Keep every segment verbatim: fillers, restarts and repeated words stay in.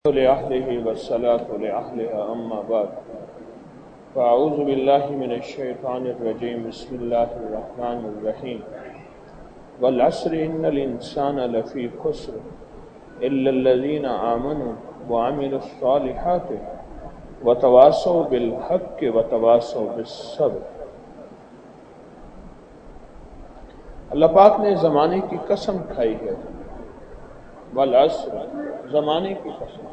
لأهله والصلاة لأهلها أما بعد فأعوذ بالله من الشيطان الرجيم بسم الله الرحمن الرحيم والعصر إن الإنسان لفي خسر إلا الذين آمنوا وعملوا الصالحات وتواصوا بالحق وتواصوا بالصبر۔ اللہ پاک نے زمانے کی قسم کھائی ہے، والعصر، زمانے کی قسم،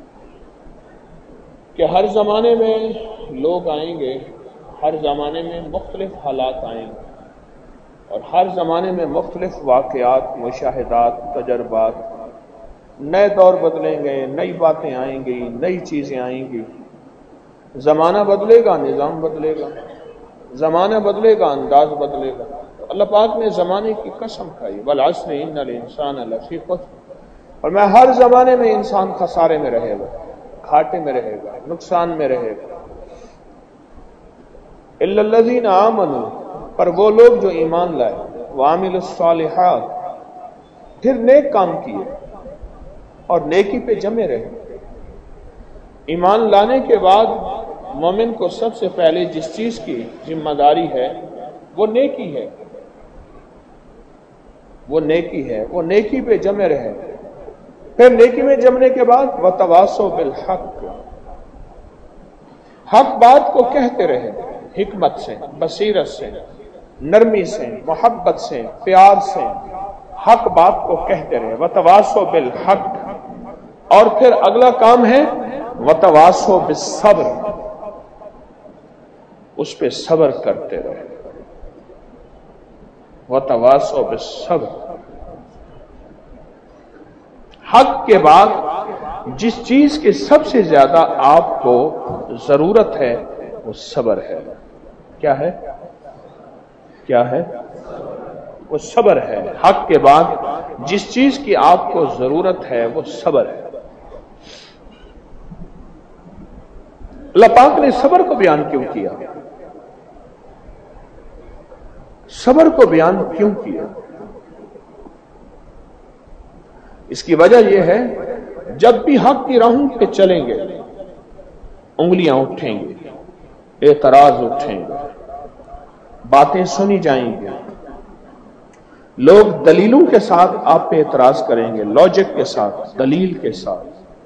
کہ ہر زمانے میں لوگ آئیں گے، ہر زمانے میں مختلف حالات آئیں گے، اور ہر زمانے میں مختلف واقعات، مشاہدات، تجربات، نئے دور بدلیں گے، نئی باتیں آئیں گی، نئی چیزیں آئیں گی۔ زمانہ بدلے گا، نظام بدلے گا، زمانہ بدلے گا، انداز بدلے گا۔ اللہ پاک نے زمانے کی قسم کھائی، والعصر ان الانسان لفی خسر، اور میں ہر زمانے میں انسان خسارے میں رہے گا، گھاٹے میں رہے گا، نقصان میں رہے گا۔ الا الذین آمنوا، پر وہ لوگ جو ایمان لائے، وعملوا الصالحات، پھر نیک کام کیے اور نیکی پہ جمے رہے۔ ایمان لانے کے بعد مومن کو سب سے پہلے جس چیز کی ذمہ داری ہے وہ نیکی ہے، وہ نیکی ہے، وہ نیکی پہ جمے رہے۔ پھر نیکی میں جمنے کے بعد وتواصوا بالحق، حق بات کو کہتے رہے، حکمت سے، بصیرت سے، نرمی سے، محبت سے، پیار سے حق بات کو کہتے رہے۔ وتواصوا بالحق، اور پھر اگلا کام ہے وتواصوا بالصبر، اس پہ صبر کرتے رہے۔ وتواصوا بالصبر، حق کے بعد جس چیز کی سب سے زیادہ آپ کو ضرورت ہے وہ صبر ہے۔ کیا ہے؟ کیا ہے؟ وہ صبر ہے۔ حق کے بعد جس چیز کی آپ کو ضرورت ہے وہ صبر ہے۔ اللہ پاک نے صبر کو بیان کیوں کیا؟ صبر کو بیان کیوں کیا؟ اس کی وجہ یہ ہے، جب بھی حق کی راہوں پہ چلیں گے انگلیاں اٹھیں گی، اعتراض اٹھیں گے، باتیں سنی جائیں گی، لوگ دلیلوں کے ساتھ آپ پہ اعتراض کریں گے، لاجک کے ساتھ، دلیل کے ساتھ۔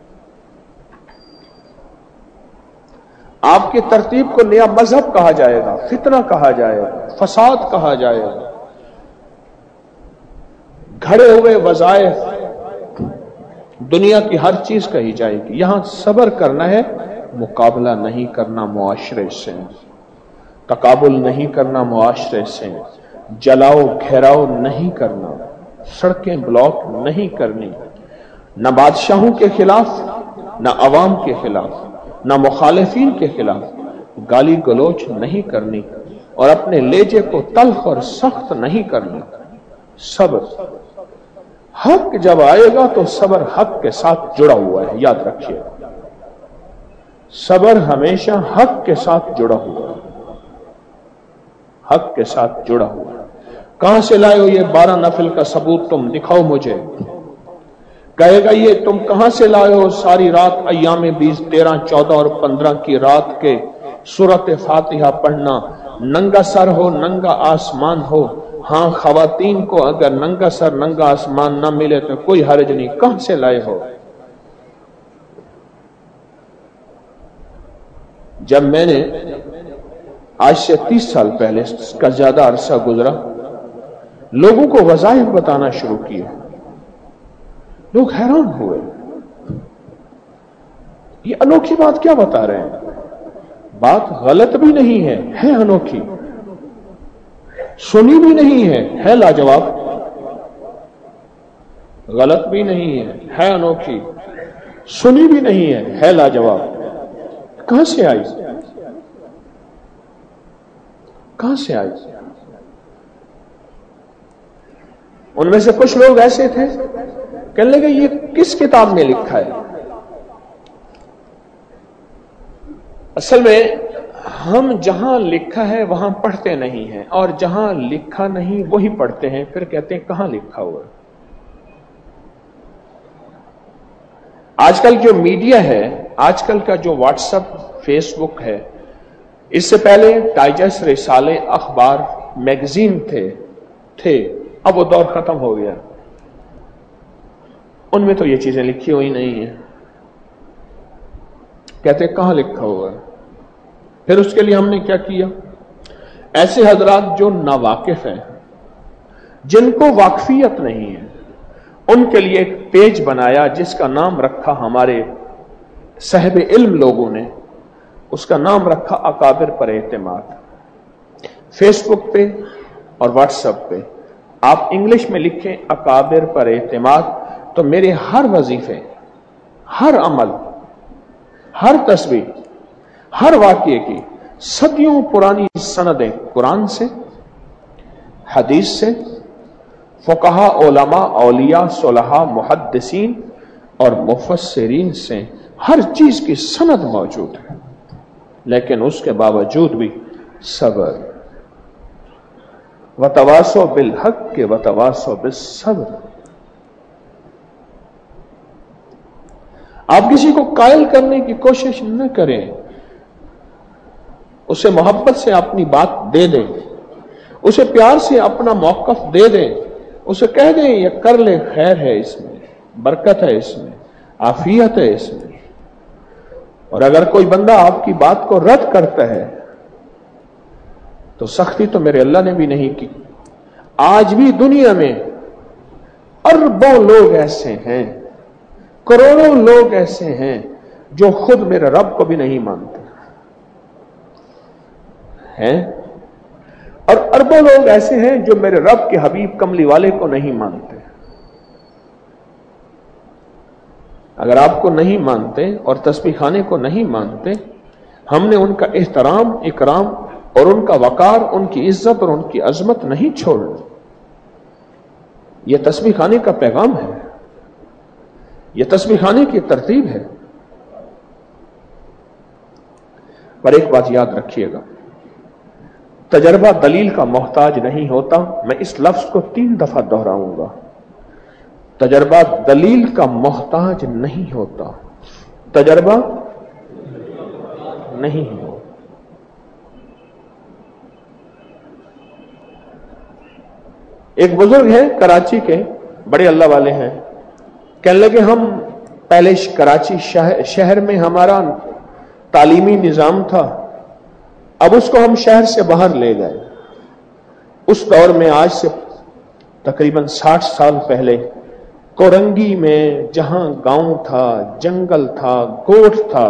آپ کی ترتیب کو نیا مذہب کہا جائے گا، فتنہ کہا جائے گا، فساد کہا جائے گا، گھڑے ہوئے وظائف، دنیا کی ہر چیز کہی جائے گی۔ یہاں صبر کرنا ہے، مقابلہ نہیں کرنا معاشرے سے، تقابل نہیں کرنا معاشرے سے، جلاؤ گھیراؤ نہیں کرنا، سڑکیں بلاک نہیں کرنی، نہ بادشاہوں کے خلاف، نہ عوام کے خلاف، نہ مخالفین کے خلاف گالی گلوچ نہیں کرنی، اور اپنے لہجے کو تلخ اور سخت نہیں کرنا۔ صبر، حق جب آئے گا تو صبر حق کے ساتھ جڑا ہوا ہے، یاد رکھیے، صبر ہمیشہ حق کے ساتھ جڑا ہوا ہے، حق کے ساتھ جڑا ہوا ہے۔ کہاں سے لائے ہو یہ بارہ نفل کا ثبوت؟ تم دکھاؤ مجھے۔ کہے گا یہ تم کہاں سے لائے ہو ساری رات ایام بیس، تیرہ، چودہ اور پندرہ کی رات کے سورۃ فاتحہ پڑھنا، ننگا سر ہو، ننگا آسمان ہو۔ ہاں، خواتین کو اگر ننگا سر ننگا آسمان نہ ملے تو کوئی حرج نہیں، کہاں سے لائے ہو؟ جب میں نے آج سے تیس سال پہلے کا زیادہ عرصہ گزرا، لوگوں کو وظائف بتانا شروع کیے، لوگ حیران ہوئے، یہ انوکھی بات کیا بتا رہے ہیں؟ بات غلط بھی نہیں ہے، ہے انوکھی، سنی بھی نہیں ہے، ہے لاجواب، غلط بھی نہیں ہے، ہے انوکھی، سنی بھی نہیں ہے، ہے لاجواب۔ کہاں سے آئی؟ کہاں سے آئی؟ ان میں سے کچھ لوگ ایسے تھے کہنے لگے یہ کس کتاب میں لکھا ہے؟ اصل میں ہم جہاں لکھا ہے وہاں پڑھتے نہیں ہیں، اور جہاں لکھا نہیں وہی پڑھتے ہیں، پھر کہتے ہیں کہاں لکھا ہوا ہے۔ آج کل جو میڈیا ہے، آج کل کا جو واٹس ایپ فیس بک ہے، اس سے پہلے ڈائجسٹ، رسالے، اخبار، میگزین تھے تھے اب وہ دور ختم ہو گیا. ان میں تو یہ چیزیں لکھی ہوئی نہیں ہیں. کہتے کہاں لکھا ہوا ہے؟ پھر اس کے لیے ہم نے کیا کیا؟ ایسے حضرات جو ناواقف ہیں، جن کو واقفیت نہیں ہے، ان کے لیے ایک پیج بنایا جس کا نام رکھا ہمارے صاحب علم لوگوں نے، اس کا نام رکھا اکابر پر اعتماد. فیس بک پہ اور واٹس ایپ پہ آپ انگلش میں لکھیں اکابر پر اعتماد، تو میرے ہر وظیفے، ہر عمل، ہر تصویر، ہر واقعے کی صدیوں پرانی سندیں قرآن سے، حدیث سے، فقہا، علماء، اولیاء، صلحاء، محدثین اور مفسرین سے ہر چیز کی سند موجود ہے. لیکن اس کے باوجود بھی صبر، وتواصوا بالحق وتواصوا بالصبر. آپ کسی کو قائل کرنے کی کوشش نہ کریں، اسے محبت سے اپنی بات دے دیں، اسے پیار سے اپنا موقف دے دیں، اسے کہہ دیں یہ کر لے، خیر ہے اس میں، برکت ہے اس میں، عافیت ہے اس میں. اور اگر کوئی بندہ آپ کی بات کو رد کرتا ہے تو سختی تو میرے اللہ نے بھی نہیں کی. آج بھی دنیا میں اربوں لوگ ایسے ہیں، کروڑوں لوگ ایسے ہیں جو خود میرے رب کو بھی نہیں مانتے ہیں، اور اربوں لوگ ایسے ہیں جو میرے رب کے حبیب کملی والے کو نہیں مانتے. اگر آپ کو نہیں مانتے اور تسبیح خانے کو نہیں مانتے، ہم نے ان کا احترام، اکرام اور ان کا وقار، ان کی عزت اور ان کی عظمت نہیں چھوڑنا. یہ تسبیح خانے کا پیغام ہے، یہ تسبیح خانے کی ترتیب ہے. پر ایک بات یاد رکھیے گا، تجربہ دلیل کا محتاج نہیں ہوتا. میں اس لفظ کو تین دفعہ دہراؤں گا. تجربہ دلیل کا محتاج نہیں ہوتا، تجربہ نہیں ہو. ایک بزرگ ہیں کراچی کے، بڑے اللہ والے ہیں، کہنے لگے ہم پہلے کراچی شہر میں ہمارا تعلیمی نظام تھا، اب اس کو ہم شہر سے باہر لے گئے. اس دور میں آج سے تقریباً ساٹھ سال پہلے کورنگی میں جہاں گاؤں تھا، جنگل تھا، گوٹھ تھا،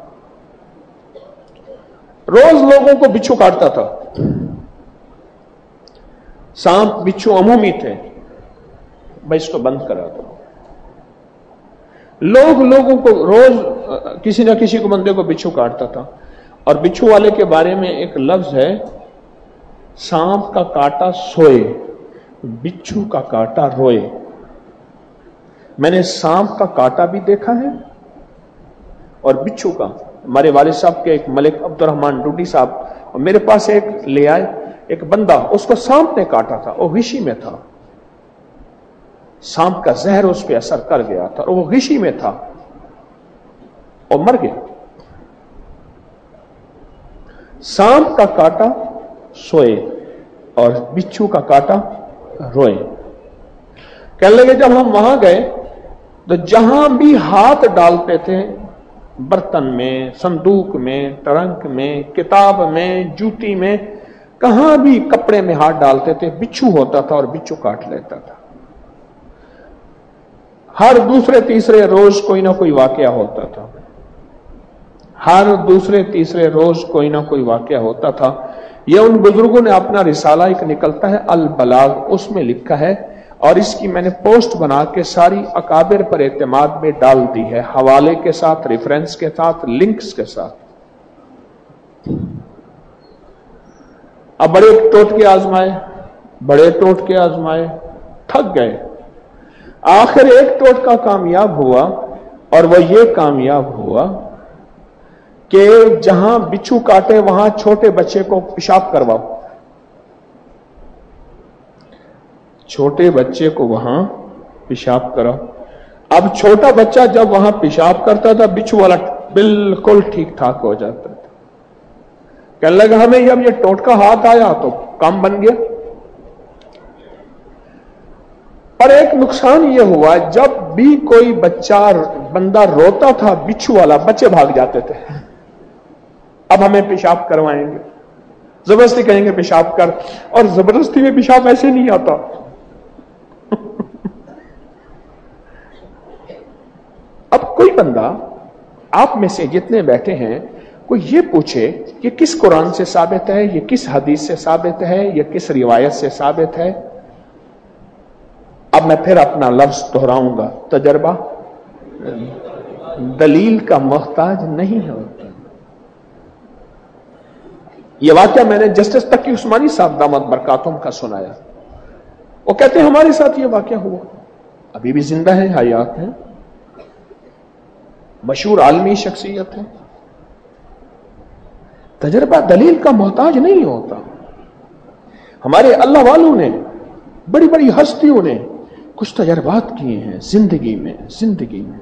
روز لوگوں کو بچھو کاٹتا تھا. سانپ بچھو عمومی تھے، میں اس کو بند کرا دوں. لوگ لوگوں کو روز کسی نہ کسی کو بندے کو بچھو کاٹتا تھا. اور بچھو والے کے بارے میں ایک لفظ ہے، سانپ کا کاٹا سوئے، بچھو کا کاٹا روئے. میں نے سانپ کا کاٹا بھی دیکھا ہے اور بچھو کا. ہمارے والد صاحب کے ایک ملک عبد الرحمان ڈوڈی صاحب اور میرے پاس ایک لے آئے، ایک بندہ، اس کو سانپ نے کاٹا تھا، وہ غشی میں تھا، سانپ کا زہر اس پہ اثر کر گیا تھا اور وہ غشی میں تھا اور مر گیا. سانپ کا کاٹا سوئے اور بچھو کا کاٹا روئے. کہنے لگے جب ہم وہاں گئے تو جہاں بھی ہاتھ ڈالتے تھے، برتن میں، صندوق میں، ٹرنک میں، کتاب میں، جوتی میں، کہاں بھی کپڑے میں ہاتھ ڈالتے تھے بچھو ہوتا تھا اور بچھو کاٹ لیتا تھا. ہر دوسرے تیسرے روز کوئی نہ کوئی واقعہ ہوتا تھا، ہر دوسرے تیسرے روز کوئی نہ کوئی واقعہ ہوتا تھا. یہ ان بزرگوں نے اپنا رسالہ ایک نکلتا ہے البلاغ، اس میں لکھا ہے، اور اس کی میں نے پوسٹ بنا کے ساری اکابر پر اعتماد میں ڈال دی ہے، حوالے کے ساتھ، ریفرنس کے ساتھ، لنکس کے ساتھ. اب بڑے ٹوٹکے آزمائے، بڑے ٹوٹکے آزمائے، تھک گئے. آخر ایک ٹوٹکا کامیاب ہوا اور وہ یہ کامیاب ہوا کہ جہاں بچھو کاٹے وہاں چھوٹے بچے کو پیشاب کرواؤ. چھوٹے بچے کو وہاں پیشاب کراؤ. اب چھوٹا بچہ جب وہاں پیشاب کرتا تھا بچھو والا بالکل ٹھیک ٹھاک ہو جاتا تھا. کہنے لگا ہمیں جب یہ ٹوٹکا ہاتھ آیا تو کام بن گیا. اور ایک نقصان یہ ہوا جب بھی کوئی بچہ بندہ روتا تھا بچھو والا بچے بھاگ جاتے تھے. اب ہمیں پیشاب کروائیں گے, زبردستی کہیں گے پیشاب کر, اور زبردستی میں پیشاب ایسے نہیں آتا. اب کوئی بندہ آپ میں سے جتنے بیٹھے ہیں کوئی یہ پوچھے کہ کس قرآن سے ثابت ہے, یہ کس حدیث سے ثابت ہے, یہ کس روایت سے ثابت ہے. اب میں پھر اپنا لفظ دہراؤں گا, تجربہ دلیل کا محتاج نہیں ہوتا. یہ واقعہ میں نے جسٹس تقی عثمانی صاحب دامت برکاتہم کا سنایا. وہ کہتے ہیں ہمارے ساتھ یہ واقعہ ہوا, ابھی بھی زندہ ہیں, حیات ہیں, مشہور عالمی شخصیت ہے. تجربہ دلیل کا محتاج نہیں ہوتا. ہمارے اللہ والوں نے, بڑی بڑی ہستیوں نے کچھ تجربات کیے ہیں زندگی میں زندگی میں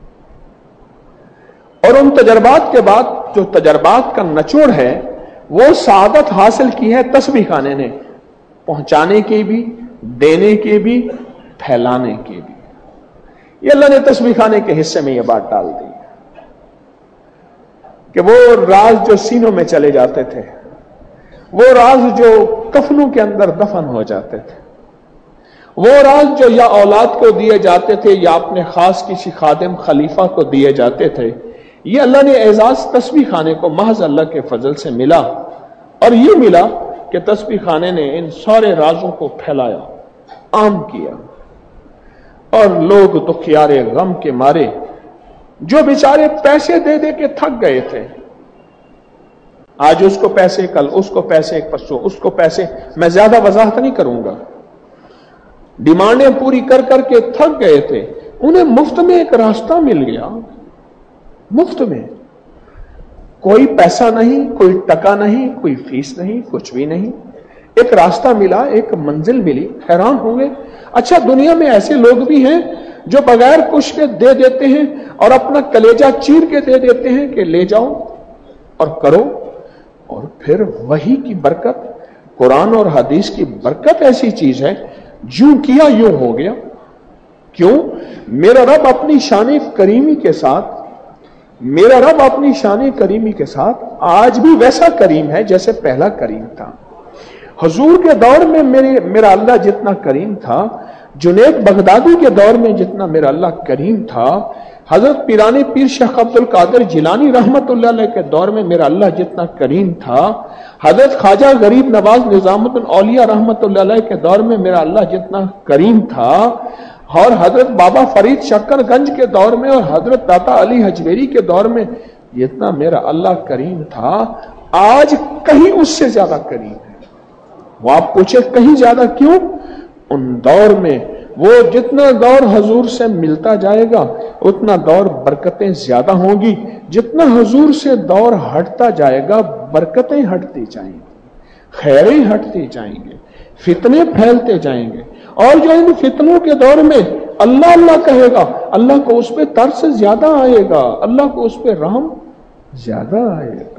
اور ان تجربات کے بعد جو تجربات کا نچوڑ ہے وہ سعادت حاصل کی ہے تسبیح خانے نے, پہنچانے کی بھی, دینے کی بھی, پھیلانے کی بھی. یہ اللہ نے تسبیح خانے کے حصے میں یہ بات ڈال دی کہ وہ راز جو سینوں میں چلے جاتے تھے, وہ راز جو کفنوں کے اندر دفن ہو جاتے تھے, وہ راز جو یا اولاد کو دیے جاتے تھے یا اپنے خاص کسی خادم خلیفہ کو دیے جاتے تھے, یہ اللہ نے اعزاز تسبیح خانے کو محض اللہ کے فضل سے ملا. اور یہ ملا کہ تسبیح خانے نے ان سارے رازوں کو پھیلایا, عام کیا. اور لوگ دکھیارے غم کے مارے جو بیچارے پیسے دے دے کے تھک گئے تھے, آج اس کو پیسے, کل اس کو پیسے, پرسوں اس کو پیسے, میں زیادہ وضاحت نہیں کروں گا, ڈیمانڈیں پوری کر کر کے تھک گئے تھے, انہیں مفت میں ایک راستہ مل گیا. مفت میں, کوئی پیسہ نہیں, کوئی ٹکا نہیں, کوئی فیس نہیں, کچھ بھی نہیں, ایک راستہ ملا, ایک منزل ملی. حیران ہوں گے, اچھا دنیا میں ایسے لوگ بھی ہیں جو بغیر کچھ کے دے دیتے ہیں اور اپنا کلیجہ چیر کے دے دیتے ہیں کہ لے جاؤ اور کرو, اور پھر وحی کی برکت, قرآن اور حدیث کی برکت ایسی چیز ہے, یوں کیا یوں ہو گیا. کیوں؟ میرا رب اپنی شان کریمی کے ساتھ میرا رب اپنی شان کریمی کے ساتھ آج بھی ویسا کریم ہے جیسے پہلا کریم تھا. حضور کے دور میں میرے میرا اللہ جتنا کریم تھا, جنید بغدادی کے دور میں جتنا میرا اللہ کریم تھا, حضرت پیرانی پیر شیخ عبد القادر جیلانی رحمت اللہ علیہ کے دور میں میرا اللہ جتنا کریم تھا, حضرت خواجہ غریب نواز نظام الدین اولیاء رحمت اللہ علیہ کے دور میں میرا اللہ جتنا کریم تھا, اور حضرت بابا فرید شکر گنج کے دور میں اور حضرت داتا علی حجویری کے دور میں جتنا میرا اللہ کریم تھا, آج کہیں اس سے زیادہ کریم ہے. وہ آپ پوچھے کہیں زیادہ کیوں؟ ان دور میں وہ جتنا دور حضور سے ملتا جائے گا اتنا دور برکتیں زیادہ ہوں گی, جتنا حضور سے دور ہٹتا جائے گا برکتیں ہٹتی جائیں گی, خیریں ہٹتی جائیں گے, فتنے پھیلتے جائیں گے. اور جو ان فتنوں کے دور میں اللہ اللہ کہے گا, اللہ کو اس پہ ترس زیادہ آئے گا, اللہ کو اس پہ رحم زیادہ آئے گا.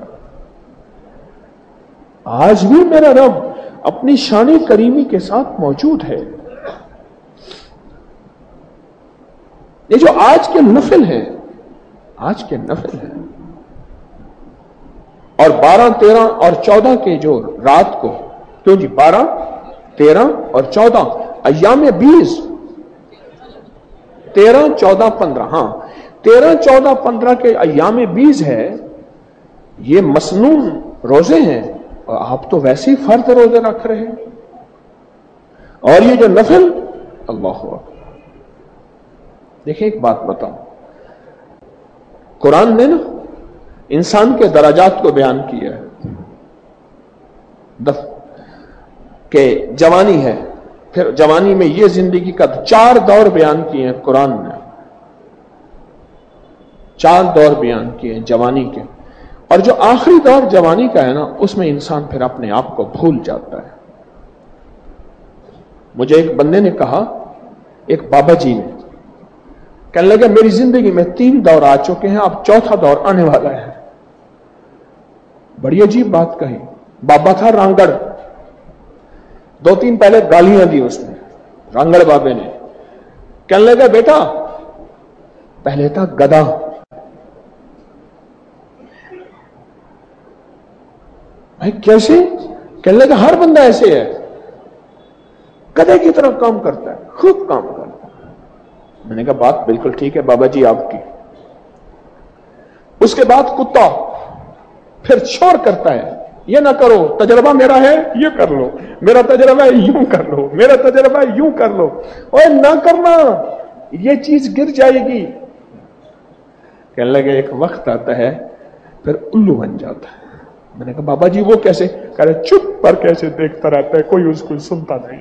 آج بھی میرا رب اپنی شان کریمی کے ساتھ موجود ہے. یہ جو آج کے نفل ہیں, آج کے نفل ہیں, اور بارہ تیرہ اور چودہ کے جو رات کو, کیوں جی بارہ تیرہ اور چودہ ایام بیس, تیرہ چودہ پندرہ, ہاں تیرہ چودہ پندرہ کے ایام بیس ہے, یہ مسنون روزے ہیں, اور آپ تو ویسے ہی فرض روزے رکھ رہے ہیں. اور یہ جو نفل, اللہ اکبر. دیکھیں ایک بات بتاؤں, قرآن نے نا انسان کے درجات کو بیان کیا ہے, دف کہ جوانی ہے, پھر جوانی میں یہ زندگی کا چار دور بیان کیے ہیں قرآن نے, چار دور بیان کیے ہیں جوانی کے. اور جو آخری دور جوانی کا ہے نا, اس میں انسان پھر اپنے آپ کو بھول جاتا ہے. مجھے ایک بندے نے کہا, ایک بابا جی نے, کہنے لگا میری زندگی میں تین دور آ چکے ہیں، اب چوتھا دور آنے والا ہے۔ بڑی عجیب بات کہی۔ بابا تھا رانگڑ، دو تین پہلے گالیاں دی اس نے رانگڑ بابے نے۔ کہنے لگا بیٹا پہلے تھا گدا، بھائی کیسے؟ کہنے لگا ہر بندہ ایسے ہے، گدے کی طرح کام کرتا ہے، خوب کام کرتا ہے۔ میں نے کہا بات بالکل ٹھیک ہے بابا جی آپ کی۔ اس کے بعد کتا، پھر شور کرتا ہے یہ نہ کرو، تجربہ میرا ہے یہ کر لو، میرا تجربہ ہے یوں کر لو، میرا تجربہ ہے یوں کر لو، اور نہ کرنا یہ چیز گر جائے گی۔ کہنے لگے ایک وقت آتا ہے پھر الو بن جاتا ہے۔ میں نے کہا بابا جی وہ کیسے؟ کہہ رہے چپ پر کیسے دیکھتا رہتا ہے، کوئی اس کو سنتا نہیں۔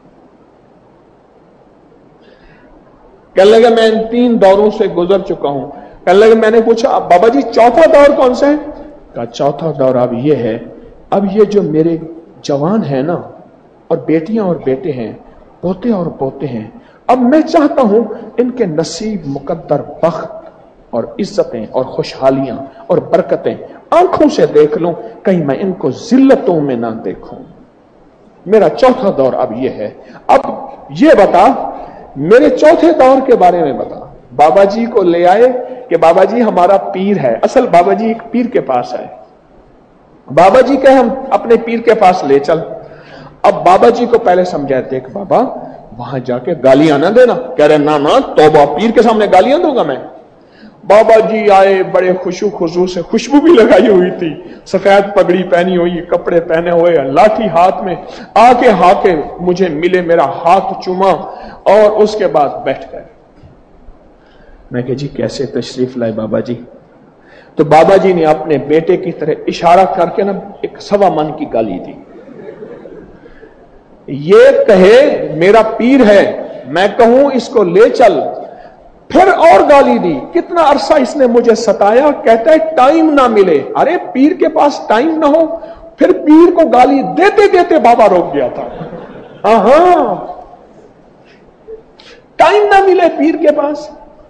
کہنے لگا میں ان تین دوروں سے گزر چکا ہوں۔ کہنے لگا میں نے پوچھا بابا جی چوتھا دور کون سا ہے؟ کہا چوتھا دور اب یہ ہے، اب یہ جو میرے جوان ہیں نا، اور بیٹیاں اور بیٹے ہیں، پوتے اور پوتے ہیں، اب میں چاہتا ہوں ان کے نصیب، مقدر، بخت اور عزتیں اور خوشحالیاں اور برکتیں آنکھوں سے دیکھ لوں، کہیں میں ان کو ذلتوں میں نہ دیکھوں۔ میرا چوتھا دور اب یہ ہے، اب یہ بتا میرے چوتھے دور کے بارے میں بتا۔ بابا جی کو لے آئے کہ بابا جی ہمارا پیر ہے، اصل بابا جی ایک پیر کے پاس ہے۔ بابا جی کہے ہم اپنے پیر کے پاس لے چل۔ اب بابا جی کو پہلے سمجھائے تھے کہ بابا وہاں جا کے گالیاں نہ دینا۔ کہہ رہے نا نا توبہ، پیر کے سامنے گالیاں دوں گا میں؟ بابا جی آئے بڑے خوشو خضو سے، خوشبو بھی لگائی ہوئی تھی، سفید پگڑی پہنی ہوئی، کپڑے پہنے ہوئے، لاٹھی ہاتھ میں، آ کے ہا کے مجھے ملے، میرا ہاتھ چوما اور اس کے بعد بیٹھ گئے۔ میں کہ جی کیسے تشریف لائے بابا جی؟ تو بابا جی نے اپنے بیٹے کی طرح اشارہ کر کے نا ایک سوا من کی گالی دی۔ یہ کہے میرا پیر ہے، میں کہوں اس کو لے چل، پھر اور گالی دی۔ کتنا عرصہ اس نے مجھے ستایا، کہتا ہے ٹائم نہ ملے۔ ارے پیر کے پاس ٹائم نہ ہو، پھر پیر کو گالی دیتے دیتے بابا روک گیا تھا۔ ہاں ہاں ٹائم نہ ملے پیر کے پاس۔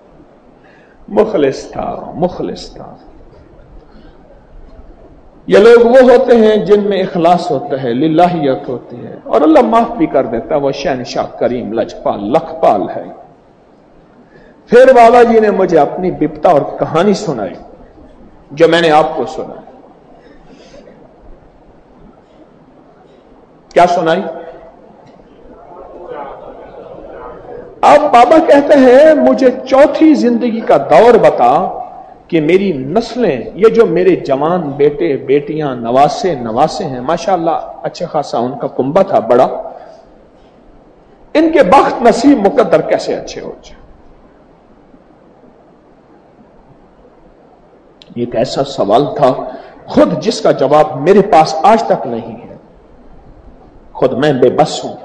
مخلص تھا، مخلص تھا۔ یہ لوگ وہ ہوتے ہیں جن میں اخلاص ہوتا ہے، للہیت ہوتی ہے، اور اللہ معاف بھی کر دیتا ہے۔ وہ شہنشاہ کریم لجپال لکھپال ہے۔ پھر بابا جی نے مجھے اپنی بپتا اور کہانی سنائی جو میں نے آپ کو سنا۔ کیا سنائی؟ اب بابا کہتے ہیں مجھے چوتھی زندگی کا دور بتا کہ میری نسلیں، یہ جو میرے جوان بیٹے بیٹیاں نواسے نواسے ہیں، ماشاءاللہ اچھا خاصا ان کا کنبہ تھا بڑا، ان کے بخت نصیب مقدر کیسے اچھے ہو جائے۔ ایک ایسا سوال تھا خود جس کا جواب میرے پاس آج تک نہیں ہے، خود میں بے بس ہوں۔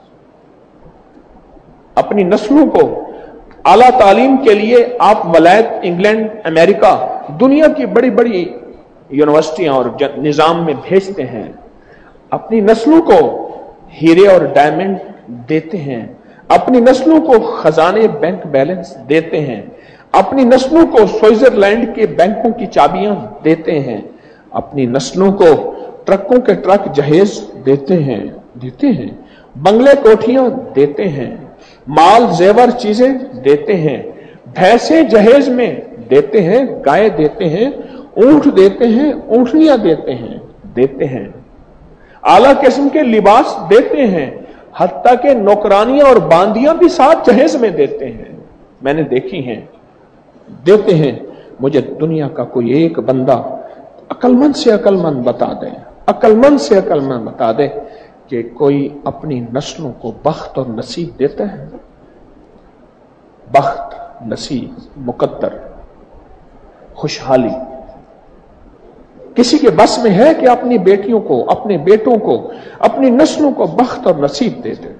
اپنی نسلوں کو اعلیٰ تعلیم کے لیے آپ ولایت انگلینڈ، امریکہ، دنیا کی بڑی بڑی یونیورسٹیاں اور نظام میں بھیجتے ہیں، اپنی نسلوں کو ہیرے اور ڈائمنڈ دیتے ہیں، اپنی نسلوں کو خزانے بینک بیلنس دیتے ہیں، اپنی نسلوں کو سوئٹزرلینڈ کے بینکوں کی چابیاں دیتے ہیں، اپنی نسلوں کو ٹرکوں کے ٹرک جہیز دیتے ہیں دیتے ہیں بنگلے کوٹھیاں دیتے ہیں، مال زیور چیزیں دیتے ہیں، بھینسیں جہیز میں دیتے ہیں، گائے دیتے ہیں، اونٹ دیتے ہیں، اونٹنیاں دیتے ہیں دیتے ہیں اعلیٰ قسم کے لباس دیتے ہیں، حتیٰ کہ نوکرانیاں اور باندیاں بھی ساتھ جہیز میں دیتے ہیں۔ میں نے دیکھی ہیں، دیتے ہیں۔ مجھے دنیا کا کوئی ایک بندہ عقل مند سے عقل مند بتا دے، عقل مند سے عقل مند بتا دے کہ کوئی اپنی نسلوں کو بخت اور نصیب دیتا ہے؟ بخت، نصیب، مقدر، خوشحالی کسی کے بس میں ہے کہ اپنی بیٹیوں کو، اپنے بیٹوں کو، اپنی نسلوں کو بخت اور نصیب دے دے؟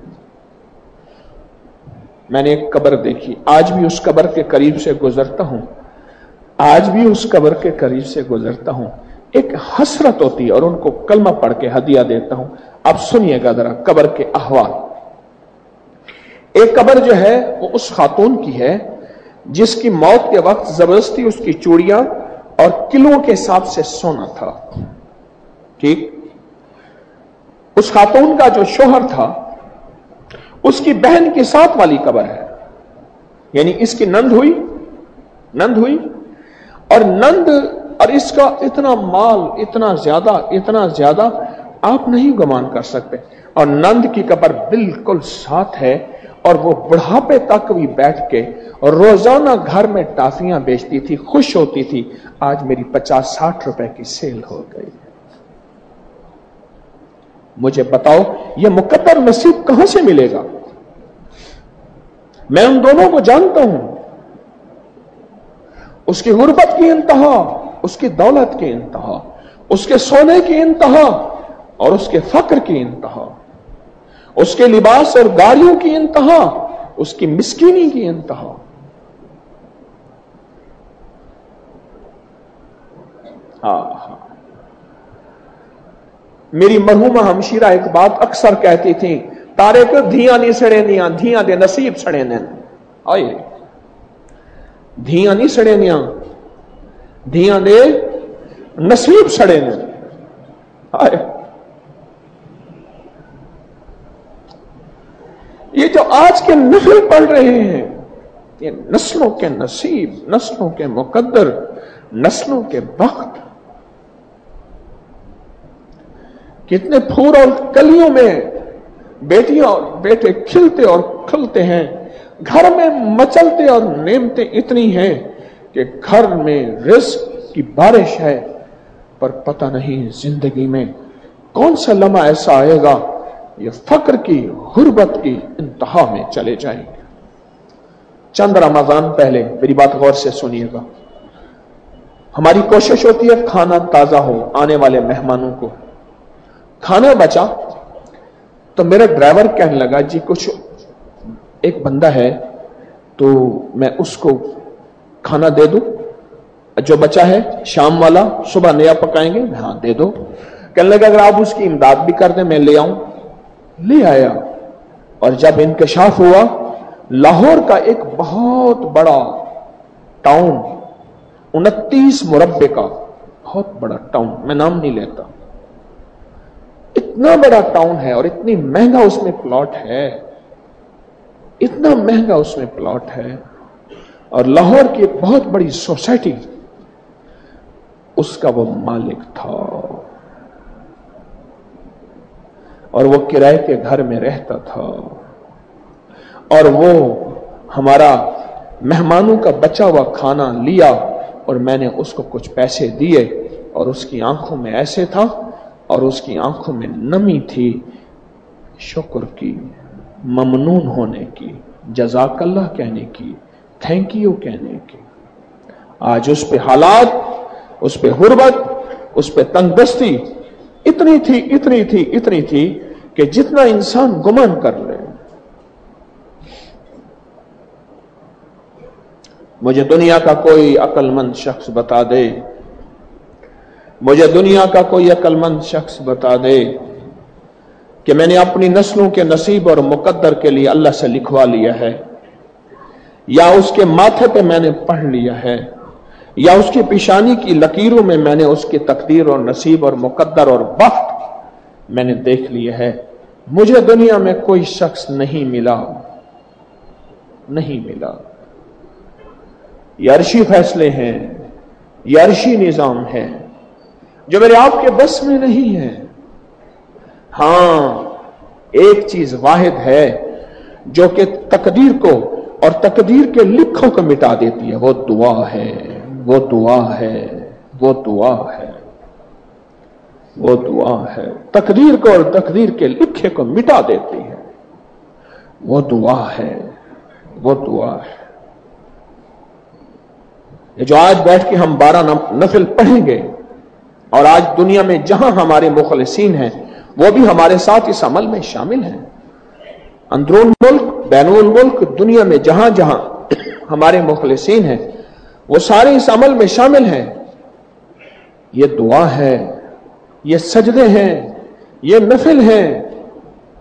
میں نے ایک قبر دیکھی، آج بھی اس قبر کے قریب سے گزرتا ہوں، آج بھی اس قبر کے قریب سے گزرتا ہوں، ایک حسرت ہوتی ہے اور ان کو کلمہ پڑھ کے ہدیہ دیتا ہوں۔ اب سنیے گا ذرا قبر کے احوال۔ ایک قبر جو ہے وہ اس خاتون کی ہے جس کی موت کے وقت زبردستی اس کی چوڑیاں اور کلوں کے حساب سے سونا تھا. ٹھیک. اس خاتون کا جو شوہر تھا اس کی بہن کی ساتھ والی قبر ہے، یعنی اس کی نند ہوئی نند ہوئی اور نند اور اس کا اتنا مال اتنا زیادہ اتنا زیادہ آپ نہیں گمان کر سکتے. اور نند کی قبر بالکل ساتھ ہے اور وہ بڑھاپے تک بھی بیٹھ کے اور روزانہ گھر میں ٹافیاں بیچتی تھی، خوش ہوتی تھی آج میری پچاس ساٹھ روپے کی سیل ہو گئی. مجھے بتاؤ یہ مقدر نصیب کہاں سے ملے گا؟ میں ان دونوں کو جانتا ہوں. اس کی غربت کی انتہا، اس کی دولت کی انتہا، اس کے سونے کی انتہا اور اس کے فقر کی انتہا، اس کے لباس اور گاڑیوں کی انتہا، اس کی مسکینی کی انتہا. ہاں ہاں میری مرحومہ ہمشیرہ ایک بات اکثر کہتی تھی، تارے کو دھیاں نہیں سڑے نیاں دھیاں دے نصیب سڑے نین. آئے دھیاں نہیں سڑے نیاں دھیاں دے نصیب سڑے نین. آئے یہ جو آج کے نفل پڑھ رہے ہیں یہ نسلوں کے نصیب، نسلوں کے مقدر، نسلوں کے بخت. کتنے پھول اور کلیوں میں بیٹیاں اور بیٹے کھلتے اور کھلتے ہیں، گھر میں مچلتے اور نعمتیں اتنی ہیں کہ گھر میں رزق کی بارش ہے، پر پتہ نہیں زندگی میں کون سا لمحہ ایسا آئے گا یہ فقر کی غربت کی انتہا میں چلے جائیں گے. چند رمضان پہلے میری بات غور سے سنیے گا، ہماری کوشش ہوتی ہے کھانا تازہ ہو، آنے والے مہمانوں کو کھانا بچا تو میرا ڈرائیور کہنے لگا جی کچھ ایک بندہ ہے تو میں اس کو کھانا دے دوں، جو بچا ہے شام والا صبح نیا پکائیں گے. ہاں دے دو. کہنے لگا اگر آپ اس کی امداد بھی کر دیں میں لے آؤں. لے آیا اور جب انکشاف ہوا لاہور کا ایک بہت بڑا ٹاؤن، انتیس مربع کا بہت بڑا ٹاؤن، میں نام نہیں لیتا، اتنا بڑا ٹاؤن ہے اور اتنی مہنگا اس میں پلاٹ ہے، اتنا مہنگا اس میں پلاٹ ہے. اور لاہور کی ایک بہت بڑی سوسائٹی اس کا وہ مالک تھا اور وہ کرائے کے گھر میں رہتا تھا اور وہ ہمارا مہمانوں کا بچا ہوا کھانا لیا اور میں نے اس کو کچھ پیسے دیے اور اس کی آنکھوں میں ایسے تھا اور اس کی آنکھوں میں نمی تھی شکر کی، ممنون ہونے کی، جزاک اللہ کہنے کی، تھینک یو کہنے کی. آج اس پہ حالات، اس پہ غربت، اس پہ تنگ دستی اتنی تھی اتنی تھی اتنی تھی کہ جتنا انسان گمان کر لے. مجھے دنیا کا کوئی عقل مند شخص بتا دے، مجھے دنیا کا کوئی عقل مند شخص بتا دے کہ میں نے اپنی نسلوں کے نصیب اور مقدر کے لیے اللہ سے لکھوا لیا ہے، یا اس کے ماتھے پہ میں نے پڑھ لیا ہے، یا اس کی پیشانی کی لکیروں میں میں نے اس کی تقدیر اور نصیب اور مقدر اور بخت میں نے دیکھ لیا ہے. مجھے دنیا میں کوئی شخص نہیں ملا نہیں ملا. یہ عرشی فیصلے ہیں، یہ عرشی نظام ہے جو میرے آپ کے بس میں نہیں ہے. ہاں ایک چیز واحد ہے جو کہ تقدیر کو اور تقدیر کے لکھوں کو مٹا دیتی ہے، وہ دعا ہے، وہ دعا ہے، وہ دعا ہے، وہ دعا ہے. تقدیر کو اور تقدیر کے لکھے کو مٹا دیتی ہے، وہ دعا ہے، وہ دعا ہے. یہ جو آج بیٹھ کے ہم بارہ نفل پڑھیں گے اور آج دنیا میں جہاں ہمارے مخلصین ہیں وہ بھی ہمارے ساتھ اس عمل میں شامل ہیں، اندرون ملک بین الملک دنیا میں جہاں جہاں ہمارے مخلصین ہیں وہ سارے اس عمل میں شامل ہیں. یہ دعا ہے، یہ سجدے ہیں، یہ نفل ہیں.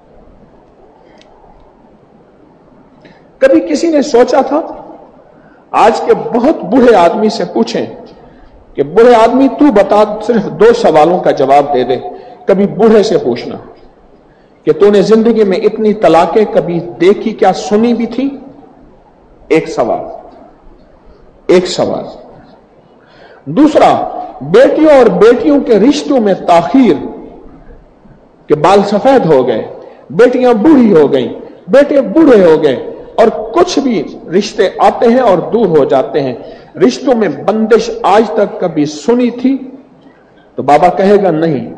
کبھی کسی نے سوچا تھا آج کے بہت بوڑھے آدمی سے پوچھیں کہ بوڑھے آدمی تو بتا، صرف دو سوالوں کا جواب دے دے. کبھی بوڑھے سے پوچھنا کہ تو نے زندگی میں اتنی طلاقیں کبھی دیکھی کیا، سنی بھی تھی؟ ایک سوال ایک سوال دوسرا، بیٹیوں اور بیٹیوں کے رشتوں میں تاخیر، کہ بال سفید ہو گئے، بیٹیاں بوڑھی ہو گئیں، بیٹے بوڑھے ہو گئے، اور کچھ بھی رشتے آتے ہیں اور دور ہو جاتے ہیں. رشتوں میں بندش آج تک کبھی سنی تھی؟ تو بابا کہے گا نہیں.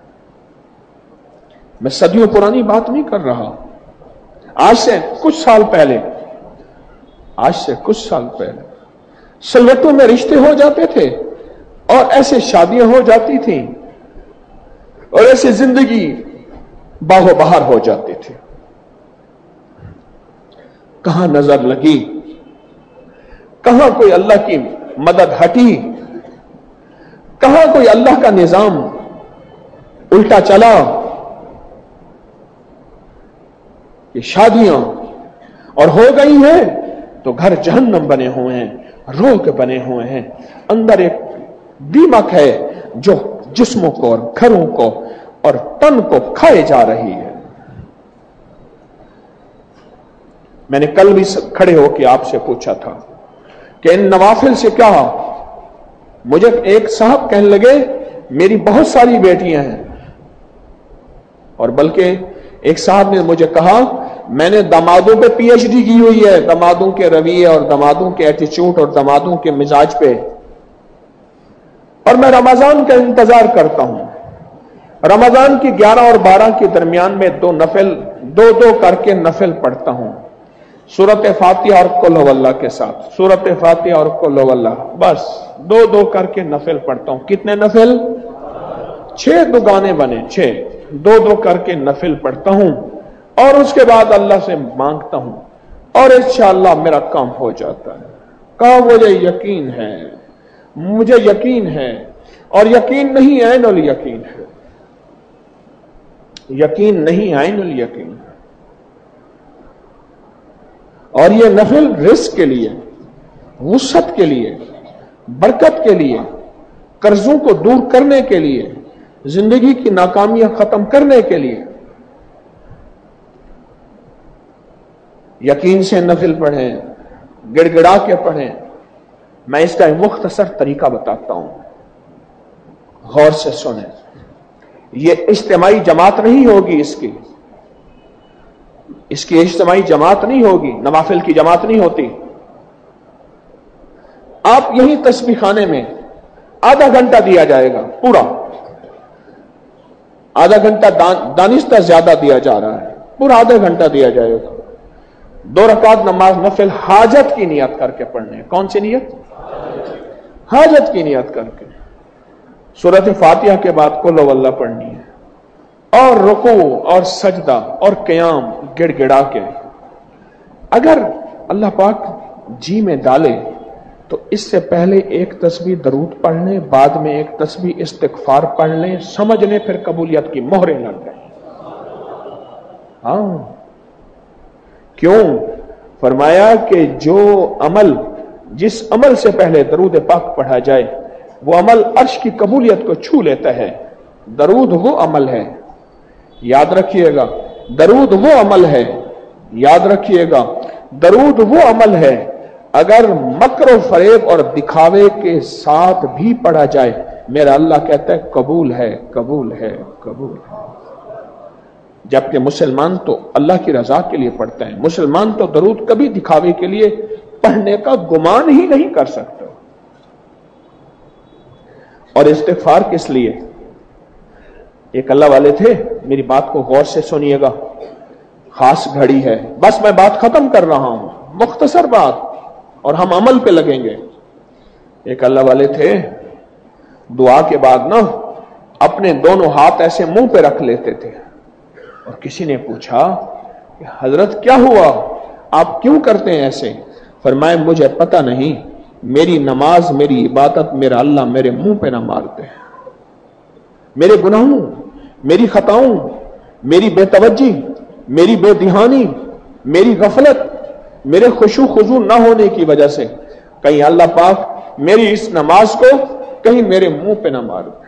میں صدیوں پرانی بات نہیں کر رہا، آج سے کچھ سال پہلے آج سے کچھ سال پہلے سلوٹوں میں رشتے ہو جاتے تھے اور ایسے شادیاں ہو جاتی تھیں اور ایسے زندگی باہو بہار ہو جاتی تھی. کہاں نظر لگی، کہاں کوئی اللہ کی مدد ہٹی، کہاں کوئی اللہ کا نظام الٹا چلا کہ شادیاں اور ہو گئی ہیں تو گھر جہنم بنے ہوئے ہیں، روگ بنے ہوئے ہیں. اندر ایک دیمک ہے جو جسموں کو اور گھروں کو اور تن کو کھائے جا رہی ہے. میں نے کل بھی کھڑے ہو کے آپ سے پوچھا تھا کہ ان نوافل سے کیا. مجھے ایک صاحب کہنے لگے میری بہت ساری بیٹیاں ہیں، اور بلکہ ایک صاحب نے مجھے کہا میں نے دامادوں پہ پی ایچ ڈی کی ہوئی ہے، دامادوں کے رویے اور دامادوں کے ایٹیچیوڈ اور دامادوں کے مزاج پہ، اور میں رمضان کا انتظار کرتا ہوں. رمضان کی گیارہ اور بارہ کے درمیان میں دو نفل دو دو کر کے نفل پڑھتا ہوں، سورت فاتحہ اور قل هو اللہ کے ساتھ، سورت فاتحہ اور قل هو اللہ، بس دو دو کر کے نفل پڑھتا ہوں. کتنے نفل؟ چھ دگانے بنے، چھ دو دو کر کے نفل پڑھتا ہوں، اور اس کے بعد اللہ سے مانگتا ہوں اور انشاءاللہ میرا کام ہو جاتا ہے. کہا مجھے یقین ہے، مجھے یقین ہے، اور یقین نہیں عین الیقین ہے، یقین نہیں عین الیقین ہے. اور یہ نفل رزق کے لیے، وسعت کے لیے، برکت کے لیے، قرضوں کو دور کرنے کے لیے، زندگی کی ناکامیاں ختم کرنے کے لیے. یقین سے نفل پڑھیں، گڑ گڑا کے پڑھیں. میں اس کا ایک مختصر طریقہ بتاتا ہوں، غور سے سنیں. یہ اجتماعی جماعت نہیں ہوگی، اس کی اس کی اجتماعی جماعت نہیں ہوگی، نوافل کی جماعت نہیں ہوتی. آپ یہی تسبیح خانے میں آدھا گھنٹہ دیا جائے گا، پورا آدھا گھنٹہ دانستہ زیادہ دیا جا رہا ہے، پورا آدھا گھنٹہ دیا جائے گا. دو رکعت نماز نفل حاجت کی نیت کر کے پڑھنے. کون سی نیت؟ حاجت کی نیت کر کے. سورت فاتحہ کے بعد قل هو اللہ پڑھنی ہے، اور رکوع اور سجدہ اور قیام گڑ گڑا کے. اگر اللہ پاک جی میں ڈالے تو اس سے پہلے ایک تسبیح درود پڑھ لیں، بعد میں ایک تسبیح استغفار پڑھ لیں، سمجھ لیں پھر قبولیت کی مہریں لگ گئیں. ہاں، کیوں؟ فرمایا کہ جو عمل، جس عمل سے پہلے درود پاک پڑھا جائے وہ عمل عرش کی قبولیت کو چھو لیتا ہے. درود وہ عمل ہے، یاد رکھیے گا. درود وہ عمل ہے، یاد رکھیے گا. درود وہ عمل ہے اگر مکر و فریب اور دکھاوے کے ساتھ بھی پڑھا جائے، میرا اللہ کہتا ہے قبول ہے، قبول ہے، قبول ہے. جبکہ مسلمان تو اللہ کی رضا کے لیے پڑھتا ہے. مسلمان تو درود کبھی دکھاوے کے لیے پڑھنے کا گمان ہی نہیں کر سکتا. اور استغفار کس لیے؟ ایک اللہ والے تھے، میری بات کو غور سے سنیے گا، خاص گھڑی ہے، بس میں بات ختم کر رہا ہوں، مختصر بات، اور ہم عمل پہ لگیں گے. ایک اللہ والے تھے، دعا کے بعد نا اپنے دونوں ہاتھ ایسے منہ پہ رکھ لیتے تھے. اور کسی نے پوچھا کہ حضرت کیا ہوا، آپ کیوں کرتے ہیں ایسے؟ فرمائے مجھے پتہ نہیں، میری نماز، میری عبادت میرا اللہ میرے منہ پہ نہ مارتے ہیں. میرے گناہوں، میری خطاؤں، میری بے توجہی، میری بے دھیانی، میری غفلت، میرے خشوع خضوع نہ ہونے کی وجہ سے کہیں اللہ پاک میری اس نماز کو کہیں میرے منہ پہ نہ مار دے۔